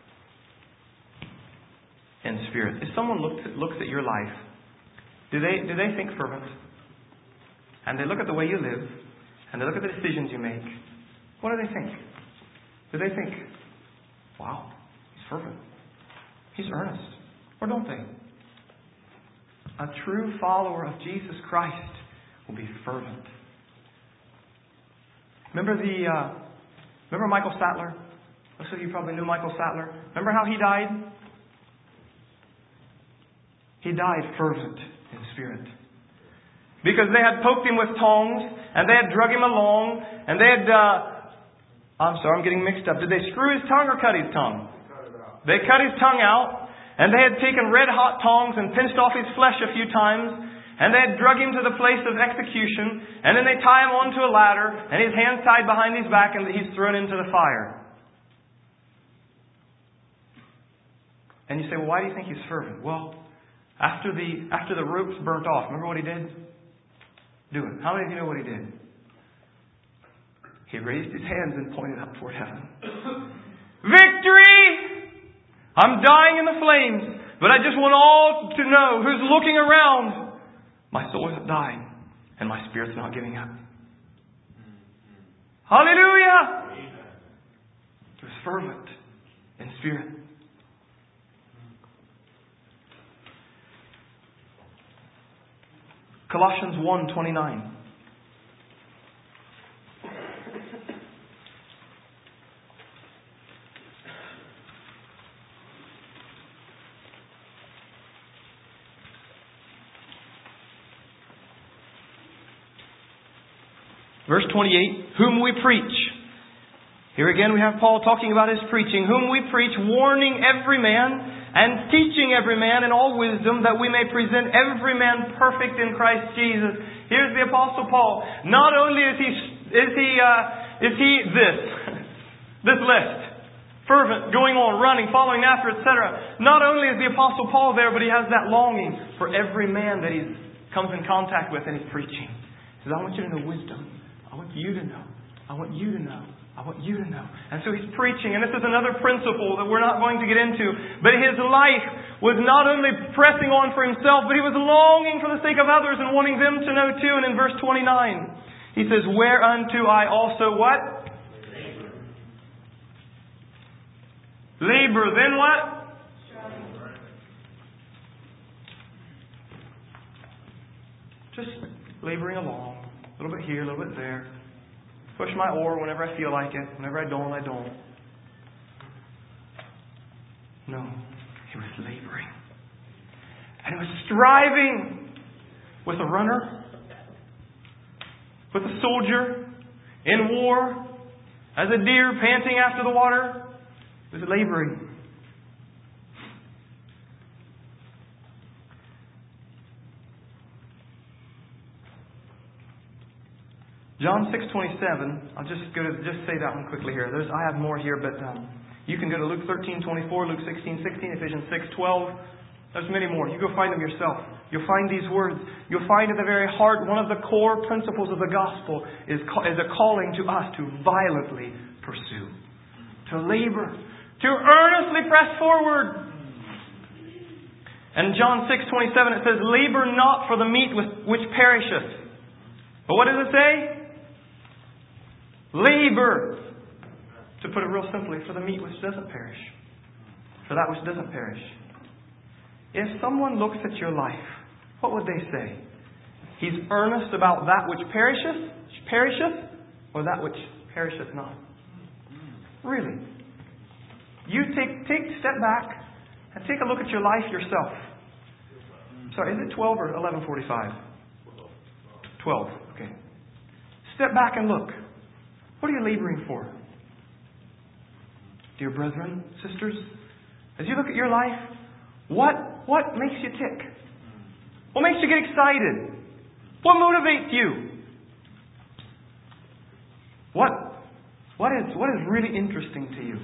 In spirit. If someone looks at your life, do they think fervent? And they look at the way you live, and they look at the decisions you make. What do they think? Do they think, wow, he's fervent, he's earnest? Or don't they? A true follower of Jesus Christ will be fervent. Remember Michael Sattler? Most of you probably knew Michael Sattler. Remember how he died? He died fervent in spirit. Because they had poked him with tongs, and they had drug him along, and they had... I'm getting mixed up. Did they screw his tongue or cut his tongue? They cut his tongue out, and they had taken red-hot tongs and pinched off his flesh a few times, and they had drug him to the place of execution, and then they tie him onto a ladder, and his hands tied behind his back, and he's thrown into the fire. And you say, well, why do you think he's fervent? Well, after the ropes burnt off, remember what he did? Do it. How many of you know what he did? He raised his hands and pointed up toward heaven. Victory! I'm dying in the flames, but I just want all to know who's looking around. My soul has died, and my spirit's not giving up. Hallelujah! He was fervent in spirit. Colossians 1:29. Verse 28, whom we preach. Here again we have Paul talking about his preaching. Whom we preach, warning every man and teaching every man in all wisdom, that we may present every man perfect in Christ Jesus. Here's the Apostle Paul. Not only is he this list, fervent, going on, running, following after, etc. Not only is the Apostle Paul there, but he has that longing for every man that he comes in contact with in his preaching. He says, I want you to know wisdom. I want you to know. I want you to know. I want you to know. And so he's preaching, and this is another principle that we're not going to get into. But his life was not only pressing on for himself, but he was longing for the sake of others and wanting them to know too. And in verse 29, he says, whereunto I also what? Labor. Then what? Just laboring along. A little bit here, a little bit there. Push my oar whenever I feel like it. Whenever I don't, I don't. No. He was laboring. And he was striving with a runner, with a soldier in war, as a deer panting after the water. He was laboring. John 6:27. I'll just say that one quickly here. I have more here, but you can go to Luke 13:24, Luke 16:16, Ephesians 6:12. There's many more. You go find them yourself. You'll find these words. You'll find at the very heart one of the core principles of the gospel is a calling to us to violently pursue, to labor, to earnestly press forward. And John 6:27 it says, "Labor not for the meat which perisheth." But what does it say? Labor, to put it real simply, for the meat which doesn't perish. For that which doesn't perish. If someone looks at your life, what would they say? He's earnest about that which perisheth, or that which perisheth not. Really. You take a step back and take a look at your life yourself. Sorry, is it 12 or 11:45? 12. Okay. Step back and look. What are you laboring for? Dear brethren, sisters, as you look at your life, what makes you tick? What makes you get excited? What motivates you? What is really interesting to you?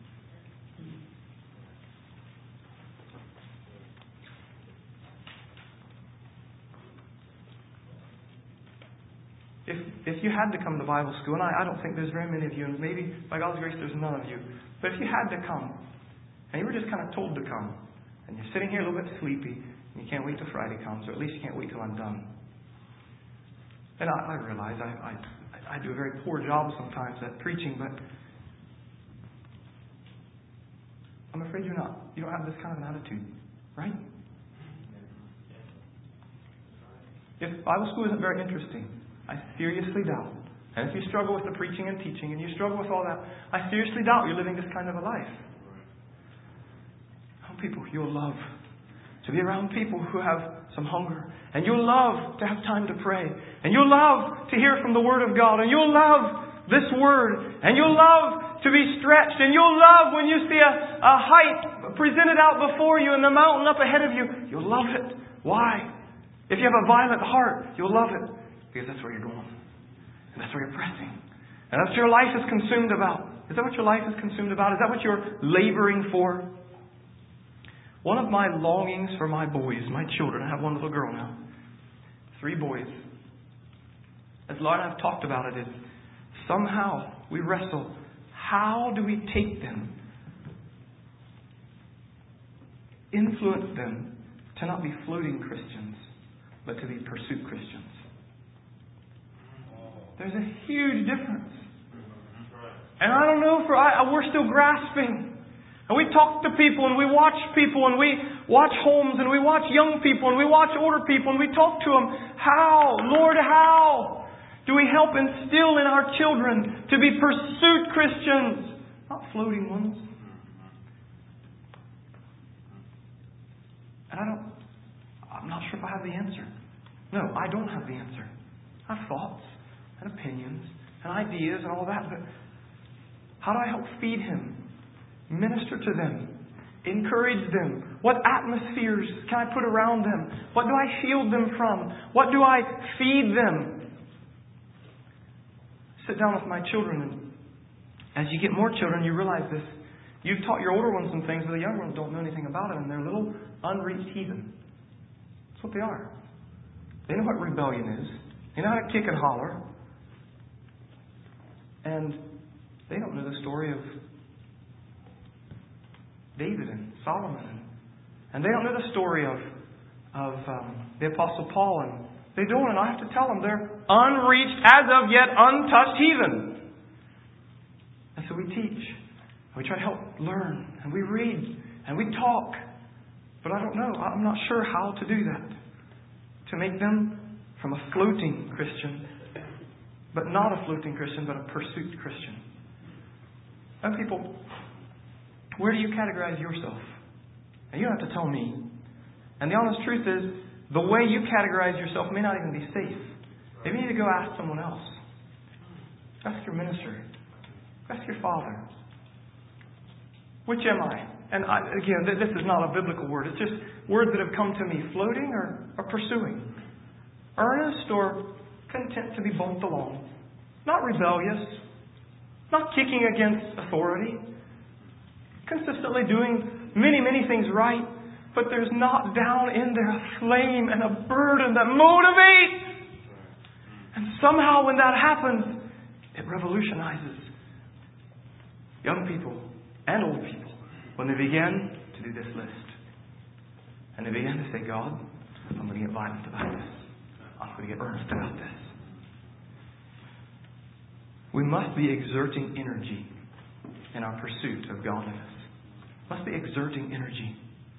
If you had to come to Bible school, and I don't think there's very many of you, and maybe by God's grace there's none of you, but if you had to come, and you were just kind of told to come, and you're sitting here a little bit sleepy, and you can't wait till Friday comes, or at least you can't wait till I'm done. And I realize I do a very poor job sometimes at preaching, but I'm afraid you don't have this kind of an attitude, right? If Bible school isn't very interesting, I seriously doubt. And if you struggle with the preaching and teaching, and you struggle with all that, I seriously doubt you're living this kind of a life. People, you'll love to be around people who have some hunger. And you'll love to have time to pray. And you'll love to hear from the Word of God. And you'll love this Word. And you'll love to be stretched. And you'll love when you see a height presented out before you and the mountain up ahead of you. You'll love it. Why? If you have a violent heart, you'll love it. Because that's where you're going. And that's where you're pressing. And that's what your life is consumed about. Is that what your life is consumed about? Is that what you're laboring for? One of my longings for my boys, my children, I have one little girl now. 3 boys. As Lord and I have talked about it, is somehow we wrestle. How do we take them? Influence them to not be floating Christians, but to be pursuit Christians. There's a huge difference. And I don't know we're still grasping. And we talk to people and we watch people and we watch homes and we watch young people and we watch older people and we talk to them. How, Lord, how do we help instill in our children to be pursuit Christians, not floating ones? And I'm not sure if I have the answer. No, I don't have the answer. I have thoughts and opinions and ideas and all that, but how do I help feed him? Minister to them. Encourage them. What atmospheres can I put around them? What do I shield them from? What do I feed them? Sit down with my children, and as you get more children, you realize this. You've taught your older ones some things, but the younger ones don't know anything about it, and they're little unreached heathen. That's what they are. They know what rebellion is. They know how to kick and holler. And they don't know the story of David and Solomon. And they don't know the story of the Apostle Paul. And they don't, and I have to tell them they're unreached, as of yet untouched heathen. And so we teach. We try to help learn. And we read. And we talk. But I don't know. I'm not sure how to do that. To make them from a floating Christian, but not a floating Christian, but a pursuit Christian. Young people, where do you categorize yourself? And you don't have to tell me. And the honest truth is, the way you categorize yourself may not even be safe. Maybe you need to go ask someone else. Ask your minister. Ask your father. Which am I? And again, this is not a biblical word. It's just words that have come to me. Floating or pursuing? Earnest or content to be bumped along? Not rebellious. Not kicking against authority. Consistently doing many, many things right. But there's not down in there a flame and a burden that motivates. And somehow when that happens, it revolutionizes young people and old people. When they begin to do this list. And they begin to say, God, I'm going to get violent about this. I'm going to get earnest about this. We must be exerting energy in our pursuit of godliness. Must be exerting energy.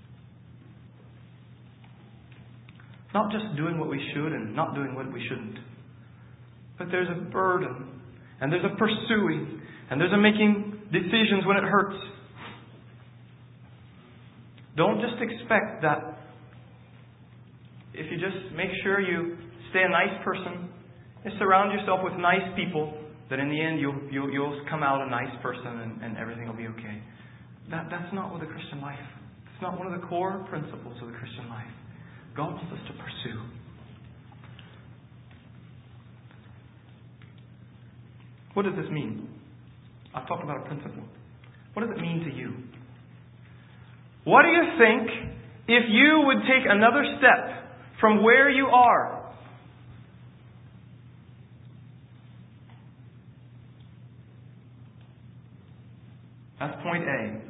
Not just doing what we should and not doing what we shouldn't. But there's a burden. And there's a pursuing. And there's a making decisions when it hurts. Don't just expect that if you just make sure you stay a nice person and surround yourself with nice people, that in the end you'll come out a nice person and everything will be okay. That's not what the Christian life. It's not one of the core principles of the Christian life. God wants us to pursue. What does this mean? I've talked about a principle. What does it mean to you? What do you think if you would take another step from where you are? That's point A.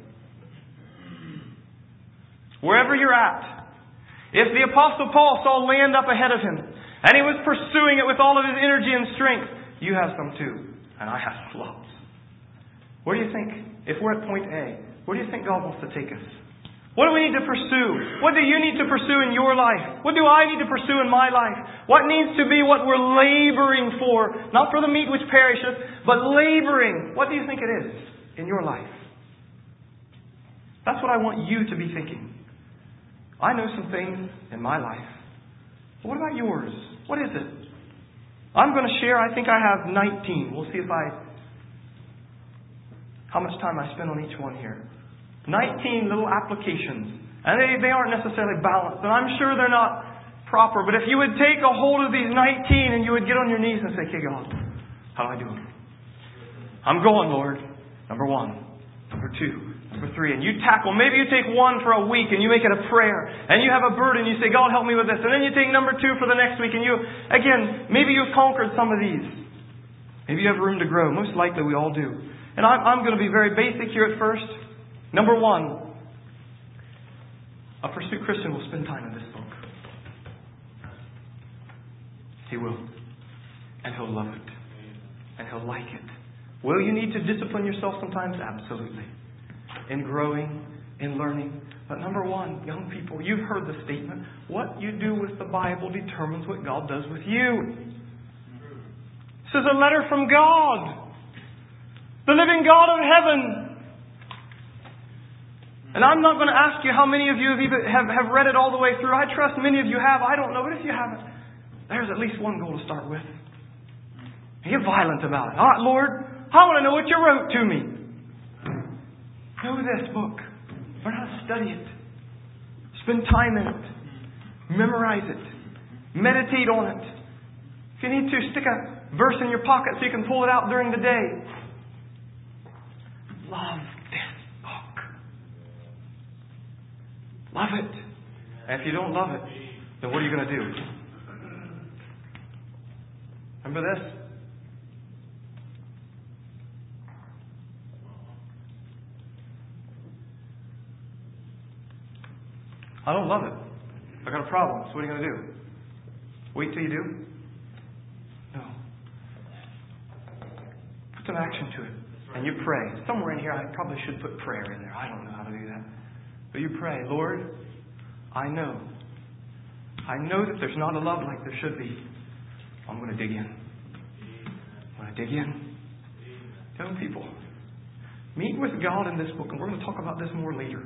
Wherever you're at. If the Apostle Paul saw land up ahead of him, and he was pursuing it with all of his energy and strength, you have some too. And I have lots. Where do you think, if we're at point A, where do you think God wants to take us? What do we need to pursue? What do you need to pursue in your life? What do I need to pursue in my life? What needs to be what we're laboring for? Not for the meat which perisheth, but laboring. What do you think it is in your life? That's what I want you to be thinking. I know some things in my life. But what about yours? What is it? I'm going to share. I think I have 19. We'll see how much time I spend on each one here. 19 little applications. And they aren't necessarily balanced. And I'm sure they're not proper. But if you would take a hold of these 19 and you would get on your knees and say, okay, God, how do I do them? I'm going, Lord. Number 1. Number 2. Number 3. And you tackle. Maybe you take one for a week and you make it a prayer. And you have a burden. You say, God, help me with this. And then you take number 2 for the next week. And you, again, maybe you've conquered some of these. Maybe you have room to grow. Most likely we all do. And I'm going to be very basic here at first. Number 1, a pursuit Christian will spend time in this book. He will. And he'll love it. And he'll like it. Will you need to discipline yourself sometimes? Absolutely. in growing, in learning. But number one, young people, you've heard the statement, what you do with the Bible determines what God does with you. This is a letter from God, the living God of heaven. And I'm not going to ask you how many of you have read it all the way through. I trust many of you have. I don't know. But if you haven't, there's at least one goal to start with. Get violent about it. All right, Lord, I want to know what you wrote to me. Know this book. Learn how to study it. Spend time in it. Memorize it. Meditate on it. If you need to, stick a verse in your pocket so you can pull it out during the day. Love this book. Love it. And if you don't love it, then what are you going to do? Remember this? I don't love it. I got a problem. So what are you going to do? Wait till you do? No. Put some action to it. And you pray. Somewhere in here, I probably should put prayer in there. I don't know how to do that. But you pray, Lord, I know that there's not a love like there should be. I'm going to dig in. I'm going to dig in. Young people, meet with God in this book, and we're going to talk about this more later.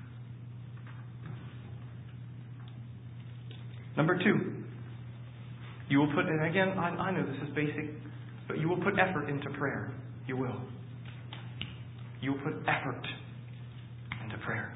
Number 2, you will put, and again, I know this is basic, but you will put effort into prayer. You will. You will put effort into prayer.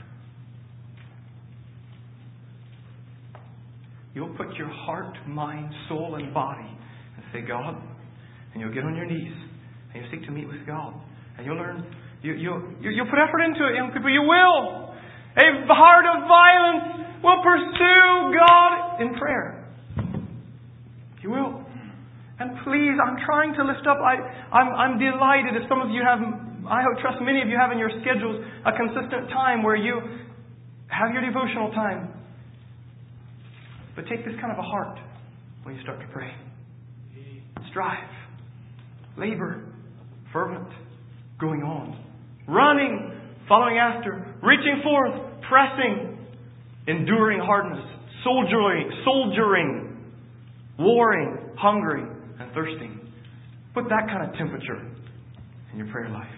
You'll put your heart, mind, soul, and body and say, God, and you'll get on your knees and you'll seek to meet with God. And you'll learn, you'll put effort into it, young people. You will. A heart of violence will pursue God in prayer. You will. And please, I'm trying to lift up. I'm delighted if some of you have, I trust many of you have in your schedules a consistent time where you have your devotional time. But take this kind of a heart when you start to pray. Strive. Labor. Fervent. Going on. Running. Following after. Reaching forth. Pressing. Enduring hardness. Soldiering. Warring. Hungry. And thirsting. Put that kind of temperature in your prayer life.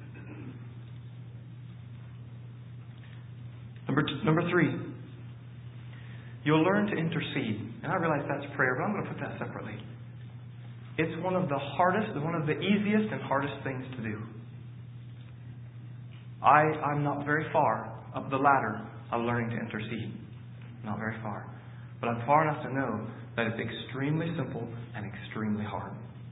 Number 3. You'll learn to intercede. And I realize that's prayer, but I'm going to put that separately. It's one of the hardest, one of the easiest and hardest things to do. I'm not very far up the ladder of learning to intercede. Not very far. But I'm far enough to know that it's extremely simple and extremely hard.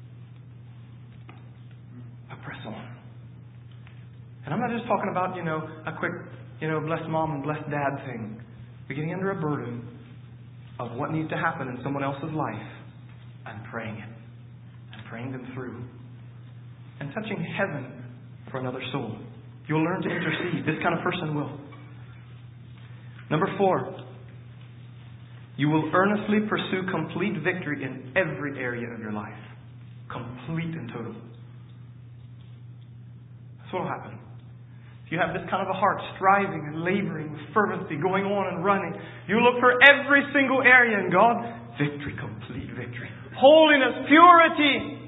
But press on. And I'm not just talking about, a quick, blessed mom and blessed dad thing. You're getting under a burden of what needs to happen in someone else's life and praying it. And praying them through. And touching heaven for another soul. You'll learn to intercede. This kind of person will. Number 4. You will earnestly pursue complete victory in every area of your life. Complete and total. That's what will happen. If you have this kind of a heart, striving and laboring with fervency, going on and running, you look for every single area in God. Victory, complete victory. Holiness, purity.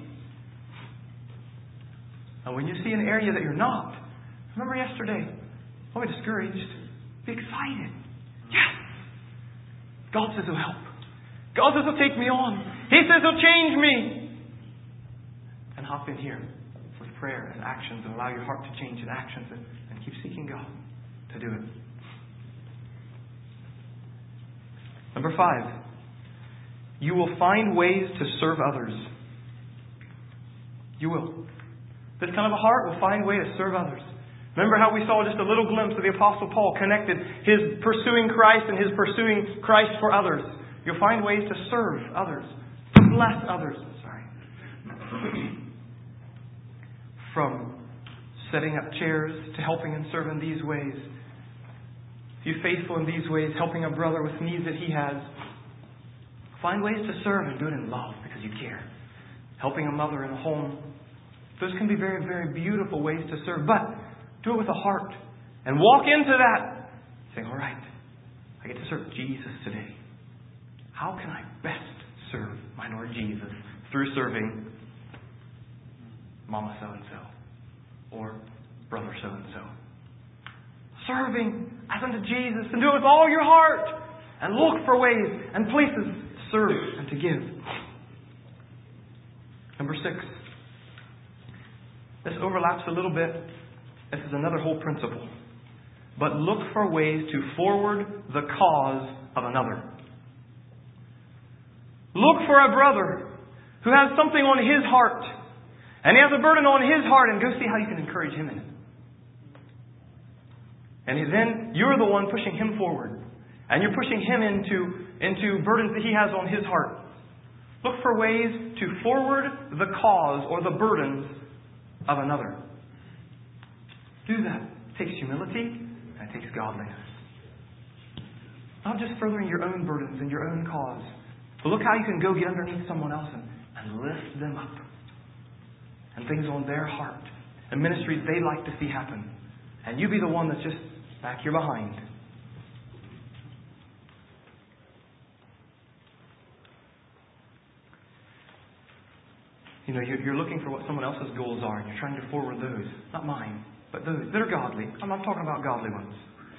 And when you see an area that you're not, remember yesterday, don't be discouraged. Be excited. Yes! God says He'll help. God says He'll take me on. He says He'll change me. And hop in here with prayer and actions and allow your heart to change in actions and keep seeking God to do it. Number 5. You will find ways to serve others. You will. This kind of a heart will find a way to serve others. Remember how we saw just a little glimpse of the Apostle Paul connected his pursuing Christ and his pursuing Christ for others. You'll find ways to serve others, to bless others. From setting up chairs to helping and serving these ways. If you're faithful in these ways, helping a brother with needs that he has. Find ways to serve and do it in love because you care. Helping a mother in a home. Those can be very, very beautiful ways to serve. But do it with a heart And walk into that saying, all right, I get to serve Jesus today. How can I best serve my Lord Jesus? Through serving Mama so-and-so or Brother so-and-so. Serving as unto Jesus, and do it with all your heart. And look for ways and places to serve and to give. Number 6. This overlaps a little bit. This is another whole principle. But look for ways to forward the cause of another. Look for a brother who has something on his heart, and he has a burden on his heart, and go see how you can encourage him in it. And then you're the one pushing him forward, and you're pushing him into burdens that he has on his heart. Look for ways to forward the cause or the burdens of another. Do that. It takes humility and it takes godliness. Not just furthering your own burdens and your own cause, but look how you can go get underneath someone else and lift them up. And things on their heart. And ministries they'd like to see happen. And you be the one that's just back here behind. You know, you're looking for what someone else's goals are, and you're trying to forward those. Not mine, but those that are godly. I'm not talking about godly ones.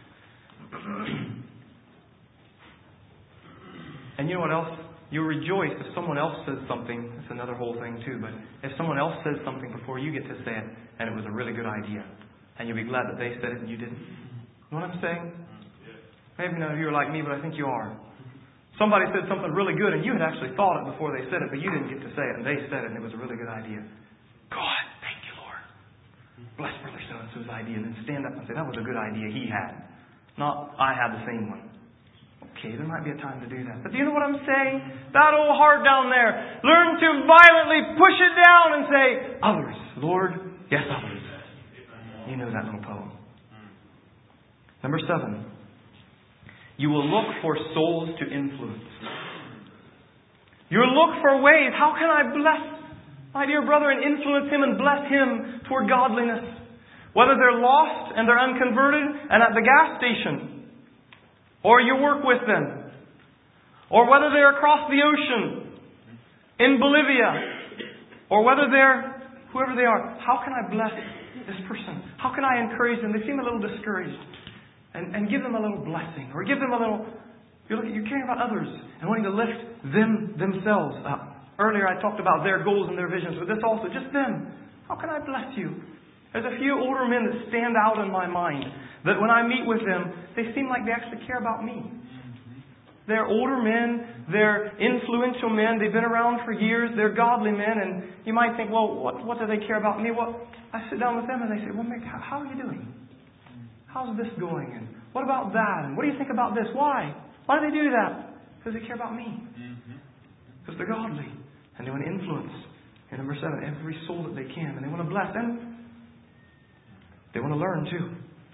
And you know what else? You'll rejoice if someone else says something. That's another whole thing too. But if someone else says something before you get to say it, and it was a really good idea, and you'll be glad that they said it and you didn't. You know what I'm saying? Maybe none of you are like me, but I think you are. Somebody said something really good, and you had actually thought it before they said it, but you didn't get to say it, and they said it, and it was a really good idea. God, thank you, Lord. Bless Brother so-and-so's idea, and then stand up and say, that was a good idea he had. Not, I had the same one. Okay, there might be a time to do that. But do you know what I'm saying? That old heart down there. Learn to violently push it down and say, others, Lord, yes, others. You know that little poem. Number 7. You will look for souls to influence. You'll look for ways. How can I bless my dear brother and influence him and bless him toward godliness? Whether they're lost and they're unconverted and at the gas station, or you work with them, or whether they're across the ocean in Bolivia, or whether they're whoever they are. How can I bless this person? How can I encourage them? They seem a little discouraged. And give them a little blessing. Or give them a little... You're caring about others and wanting to lift themselves up. Earlier I talked about their goals and their visions. But this also, just them. How can I bless you? There's a few older men that stand out in my mind. That when I meet with them, they seem like they actually care about me. They're older men. They're influential men. They've been around for years. They're godly men. And you might think, well, what do they care about me? Well, I sit down with them and they say, well, Mick, how are you doing? How's this going? And what about that? And what do you think about this? Why? Why do they do that? Because they care about me. Because they're godly. And they want to influence. And number 7, every soul that they can. And they want to bless. And they want to learn too.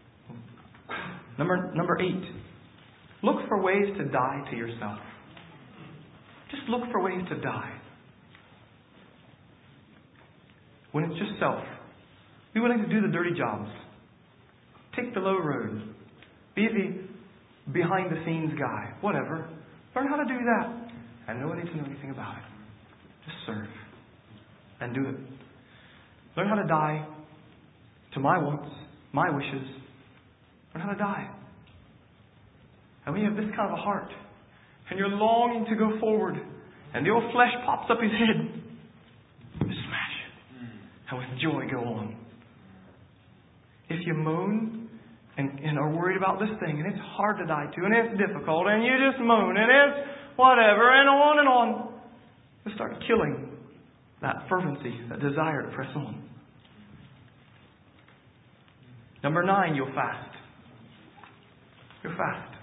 Number 8. Look for ways to die to yourself. Just look for ways to die. When it's just self. Be willing to do the dirty jobs. Take the low road. Be the behind-the-scenes guy. Whatever. Learn how to do that. And no one needs to know anything about it. Just serve. And do it. Learn how to die to my wants, my wishes. Learn how to die. And when you have this kind of a heart, and you're longing to go forward, and the old flesh pops up his head, just smash it. And with joy go on. If you moan and are worried about this thing, and it's hard to die to, and it's difficult, and you just moan, and it's whatever, and on, you start killing that fervency, that desire to press on. Number 9, you'll fast. You'll fast.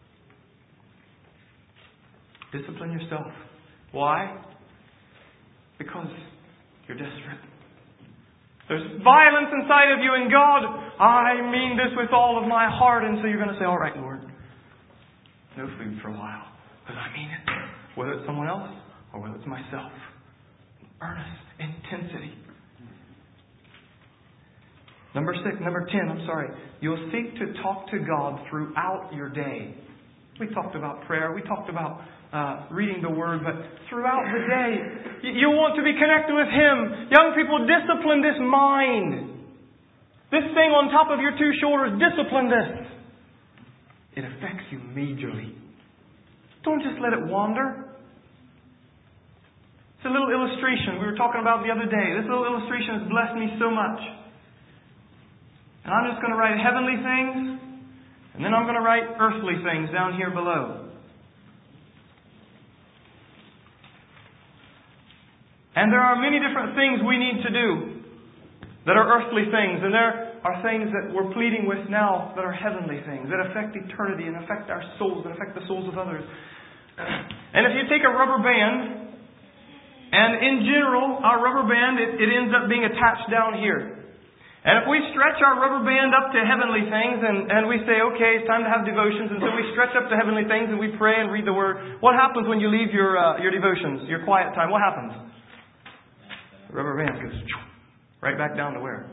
Discipline yourself. Why? Because you're desperate. There's violence inside of you, and God, I mean this with all of my heart. And so you're going to say, all right, Lord, no food for a while. Because I mean it. Whether it's someone else or whether it's myself. Earnest intensity. Number 10, you'll seek to talk to God throughout your day. We talked about prayer. We talked about reading the Word. But throughout the day, you want to be connected with Him. Young people, discipline this mind. This thing on top of your two shoulders, discipline this. It affects you majorly. Don't just let it wander. It's a little illustration we were talking about the other day. This little illustration has blessed me so much. And I'm just going to write heavenly things, and then I'm going to write earthly things down here below. And there are many different things we need to do that are earthly things, and there are things that we're pleading with now that are heavenly things, that affect eternity and affect our souls and affect the souls of others. And if you take a rubber band, and in general, our rubber band, it ends up being attached down here. And if we stretch our rubber band up to heavenly things and we say, okay, it's time to have devotions, and so we stretch up to heavenly things and we pray and read the Word, what happens when you leave your devotions, your quiet time? What happens? The rubber band goes right back down to where?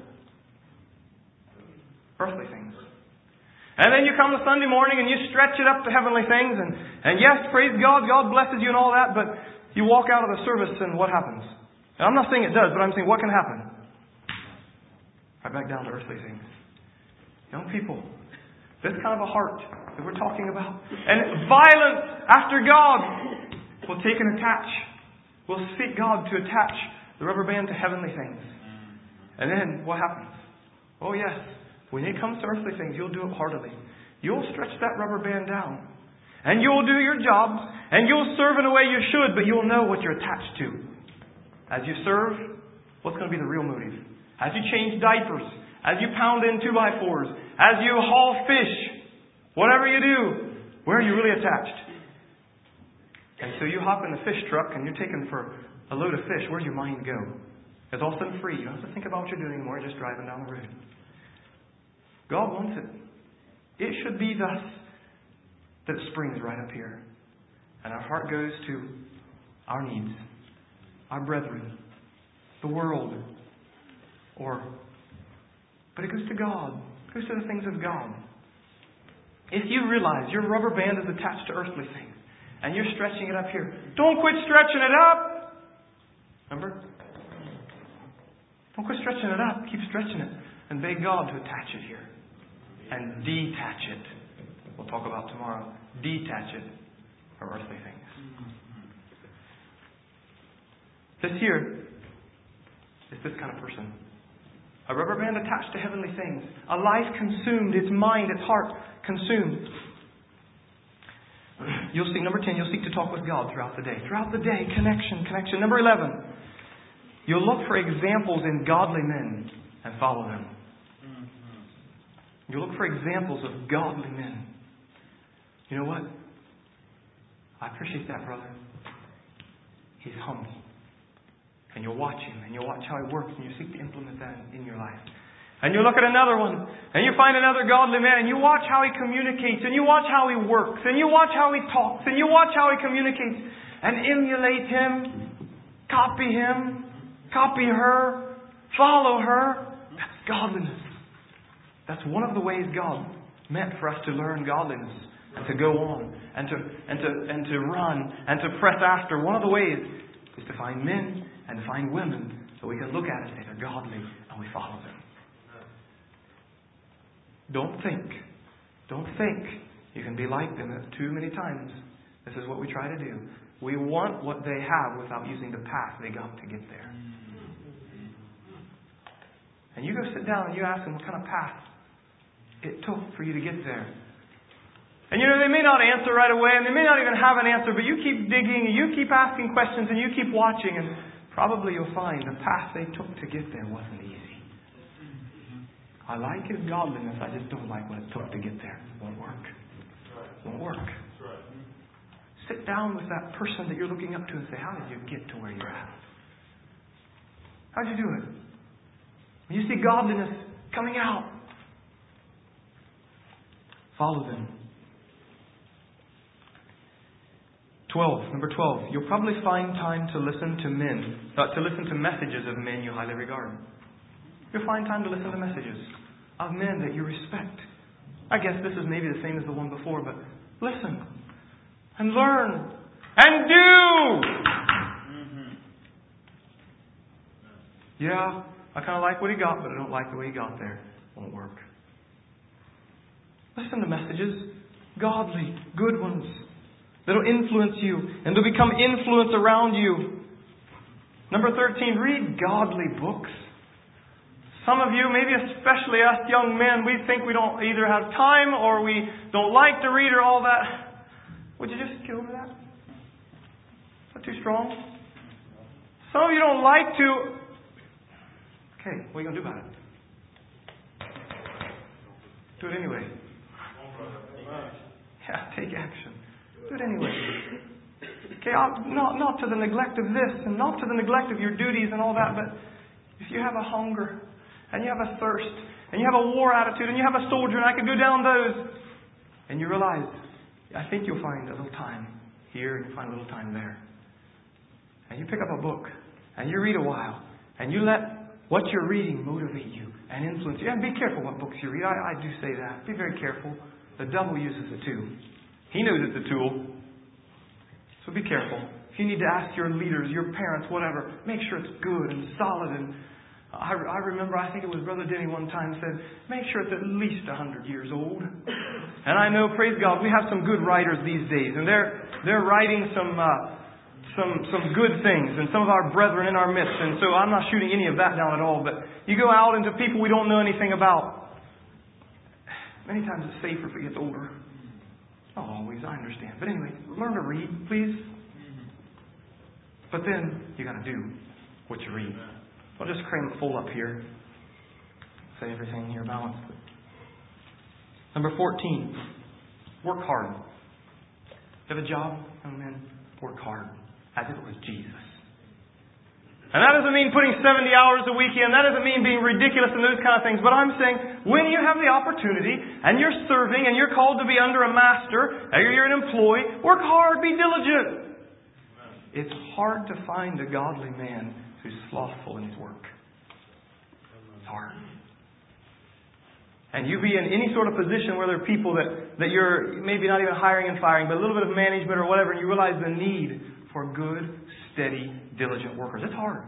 Earthly things. And then you come to Sunday morning and you stretch it up to heavenly things, and yes, praise God, God blesses you and all that, but you walk out of the service and what happens? And I'm not saying it does, but I'm saying what can happen? Right back down to earthly things. Young people, this kind of a heart that we're talking about, and violence after God will take and attach. We'll seek God to attach the rubber band to heavenly things. And then what happens? Oh yes, when it comes to earthly things, you'll do it heartily. You'll stretch that rubber band down. And you'll do your jobs. And you'll serve in a way you should, but you'll know what you're attached to. As you serve, what's going to be the real motive? As you change diapers, as you pound in 2x4s, as you haul fish, whatever you do, where are you really attached? And so you hop in the fish truck and you're taking for a load of fish. Where's your mind go? It's all of a sudden free. You don't have to think about what you're doing anymore. You're just driving down the road. God wants it. It should be thus that it springs right up here. And our heart goes to our needs, our brethren, the world, but it goes to God. It goes to the things of God. If you realize your rubber band is attached to earthly things, and you're stretching it up here, don't quit stretching it up. Remember? Don't quit stretching it up. Keep stretching it. And beg God to attach it here. And detach it. We'll talk about tomorrow. Detach it from earthly things. This here is this kind of person. A rubber band attached to heavenly things. A life consumed. Its mind, its heart consumed. You'll see, number 10, you'll seek to talk with God throughout the day. Throughout the day, connection. Number 11, you'll look for examples in godly men and follow them. You'll look for examples of godly men. You know what? I appreciate that, brother. He's humble. And you'll watch him, and you'll watch how he works, and you seek to implement that in your life. And you look at another one, and you find another godly man, and you watch how he communicates, and you watch how he works, and you watch how he talks, and you watch how he communicates, and emulate him, copy her, follow her. That's godliness. That's one of the ways God meant for us to learn godliness, and to go on, and to run, and to press after. One of the ways is to find men and to find women so we can look at it and say they're godly and we follow them. Don't think you can be like them too many times. This is what we try to do. We want what they have without using the path they got to get there. And you go sit down and you ask them what kind of path it took for you to get there. And they may not answer right away, and they may not even have an answer, but you keep digging, and you keep asking questions, and you keep watching, and probably you'll find the path they took to get there wasn't easy. I like his godliness, I just don't like what it took to get there. It won't work. It won't work. Sit down with that person that you're looking up to and say, how did you get to where you're at? How'd you do it? When you see godliness coming out, follow them. Number 12. You'll probably find time to listen to messages of men you highly regard. You'll find time to listen to messages of men that you respect. I guess this is maybe the same as the one before, but listen and learn and do. Yeah, I kind of like what he got, but I don't like the way he got there. Won't work. Listen to messages, godly, good ones, that'll influence you, and they'll become influence around you. Number 13, read godly books. Some of you, maybe especially us young men, we think we don't either have time or we don't like to read or all that. Would you just get over that? Is that too strong? Some of you don't like to. Okay, what are you going to do about it? Do it anyway. Yeah, take action. Do it anyway. Okay, not to the neglect of this and not to the neglect of your duties and all that, but if you have a hunger and you have a thirst and you have a war attitude and you have a soldier, and I could go down those, and you realize, I think you'll find a little time here and you'll find a little time there. And you pick up a book and you read a while and you let what you're reading motivate you and influence you. And be careful what books you read. I do say that. Be very careful. The devil uses it too. He knows it's a tool. So be careful. If you need to ask your leaders, your parents, whatever, make sure it's good and solid. And I remember, I think it was Brother Denny one time said, make sure it's at least 100 years old. And I know, praise God, we have some good writers these days. And they're writing some good things, and some of our brethren in our midst. And so I'm not shooting any of that down at all. But you go out into people we don't know anything about. Many times it's safer if it gets older. Not always, I understand. But anyway, learn to read, please. But then you got to do what you read. I'll just cram it full up here. Say everything here balanced. Number 14, work hard. You have a job, young men, work hard. As if it was Jesus. And that doesn't mean putting 70 hours a week in. That doesn't mean being ridiculous and those kind of things. But I'm saying, when you have the opportunity, and you're serving, and you're called to be under a master, or you're an employee, work hard, be diligent. It's hard to find a godly man who's slothful in his work. It's hard. And you be in any sort of position where there are people that you're maybe not even hiring and firing, but a little bit of management or whatever, and you realize the need for good, steady, diligent workers. It's hard.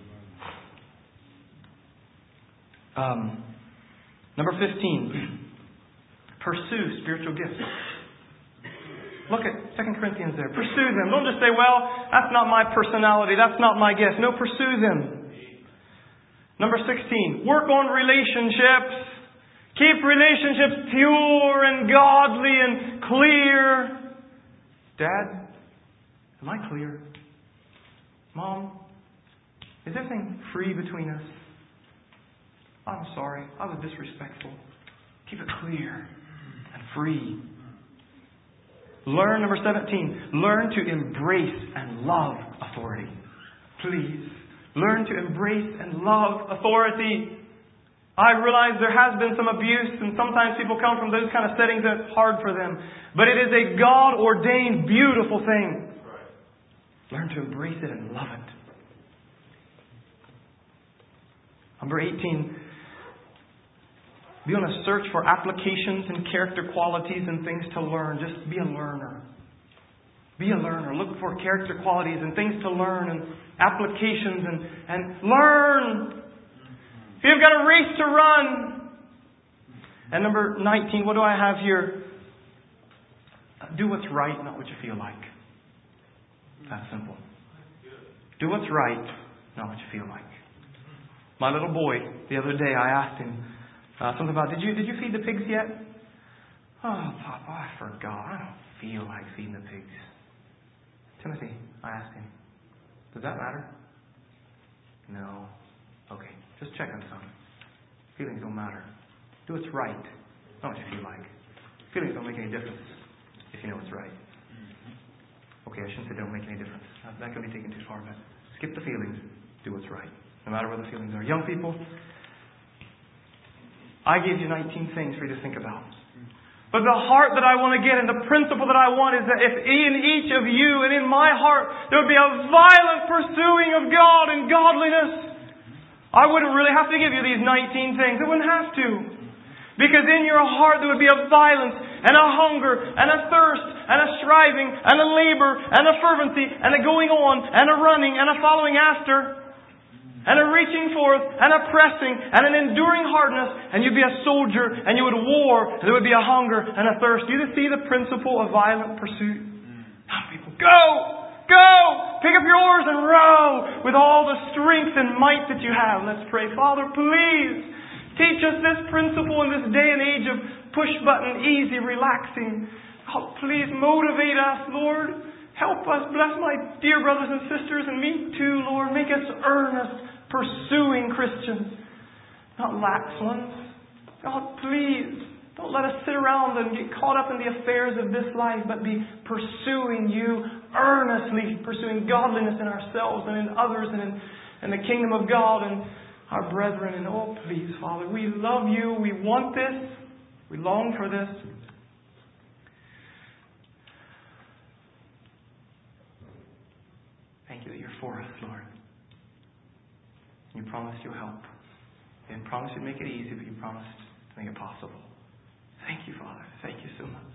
Number 15. Pursue spiritual gifts. Look at 2 Corinthians there. Pursue them. Don't just say, well, that's not my personality. That's not my gift. No, pursue them. Number 16. Work on relationships. Keep relationships pure and godly and clear. Dad, am I clear? Mom, is everything free between us? I'm sorry, I was disrespectful. Keep it clear and free. Learn, number 17, learn to embrace and love authority. Please, learn to embrace and love authority. I realize there has been some abuse, and sometimes people come from those kind of settings and it's hard for them. But it is a God-ordained, beautiful thing. Learn to embrace it and love it. Number 18. Be on a search for applications and character qualities and things to learn. Just be a learner. Be a learner. Look for character qualities and things to learn and applications and learn. If you've got a race to run. And number 19, what do I have here? Do what's right, not what you feel like. That's simple. Do what's right, not what you feel like. My little boy, the other day, I asked him something about, did you feed the pigs yet? Oh, Papa, I forgot. I don't feel like feeding the pigs. Timothy, I asked him, does that matter? No. Okay, just check on something. Feelings don't matter. Do what's right, not what you feel like. Feelings don't make any difference if you know what's right. Okay, I shouldn't say don't make any difference. That could be taken too far, but skip the feelings. Do what's right. No matter what the feelings are. Young people, I gave you 19 things for you to think about. But the heart that I want to get and the principle that I want is that if in each of you and in my heart there would be a violent pursuing of God and godliness, I wouldn't really have to give you these 19 things. I wouldn't have to. Because in your heart there would be a violence and a hunger and a thirst and a striving and a labor and a fervency and a going on and a running and a following after and a reaching forth and a pressing and an enduring hardness, and you'd be a soldier and you would war, and there would be a hunger and a thirst. Do you see the principle of violent pursuit? People, go! Go! Pick up your oars and row with all the strength and might that you have. Let's pray. Father, please teach us this principle in this day and age of push-button, easy, relaxing. Oh, please motivate us, Lord. Help us. Bless my dear brothers and sisters and me too, Lord. Make us earnest, pursuing Christians, not lax ones. God, please don't let us sit around and get caught up in the affairs of this life, but be pursuing You, earnestly pursuing godliness in ourselves and in others and in the kingdom of God and our brethren. And oh, please, Father, we love You. We want this. We long for this. Thank You that You're for us, Lord. You promised You'll help. You didn't promise You'd make it easy, but You promised to make it possible. Thank You, Father. Thank You so much.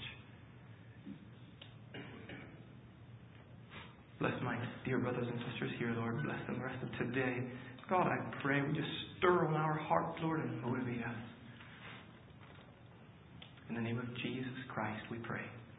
Bless my dear brothers and sisters here, Lord. Bless them the rest of today. God, I pray we just stir on our hearts, Lord, and motivate us. In the name of Jesus Christ, we pray.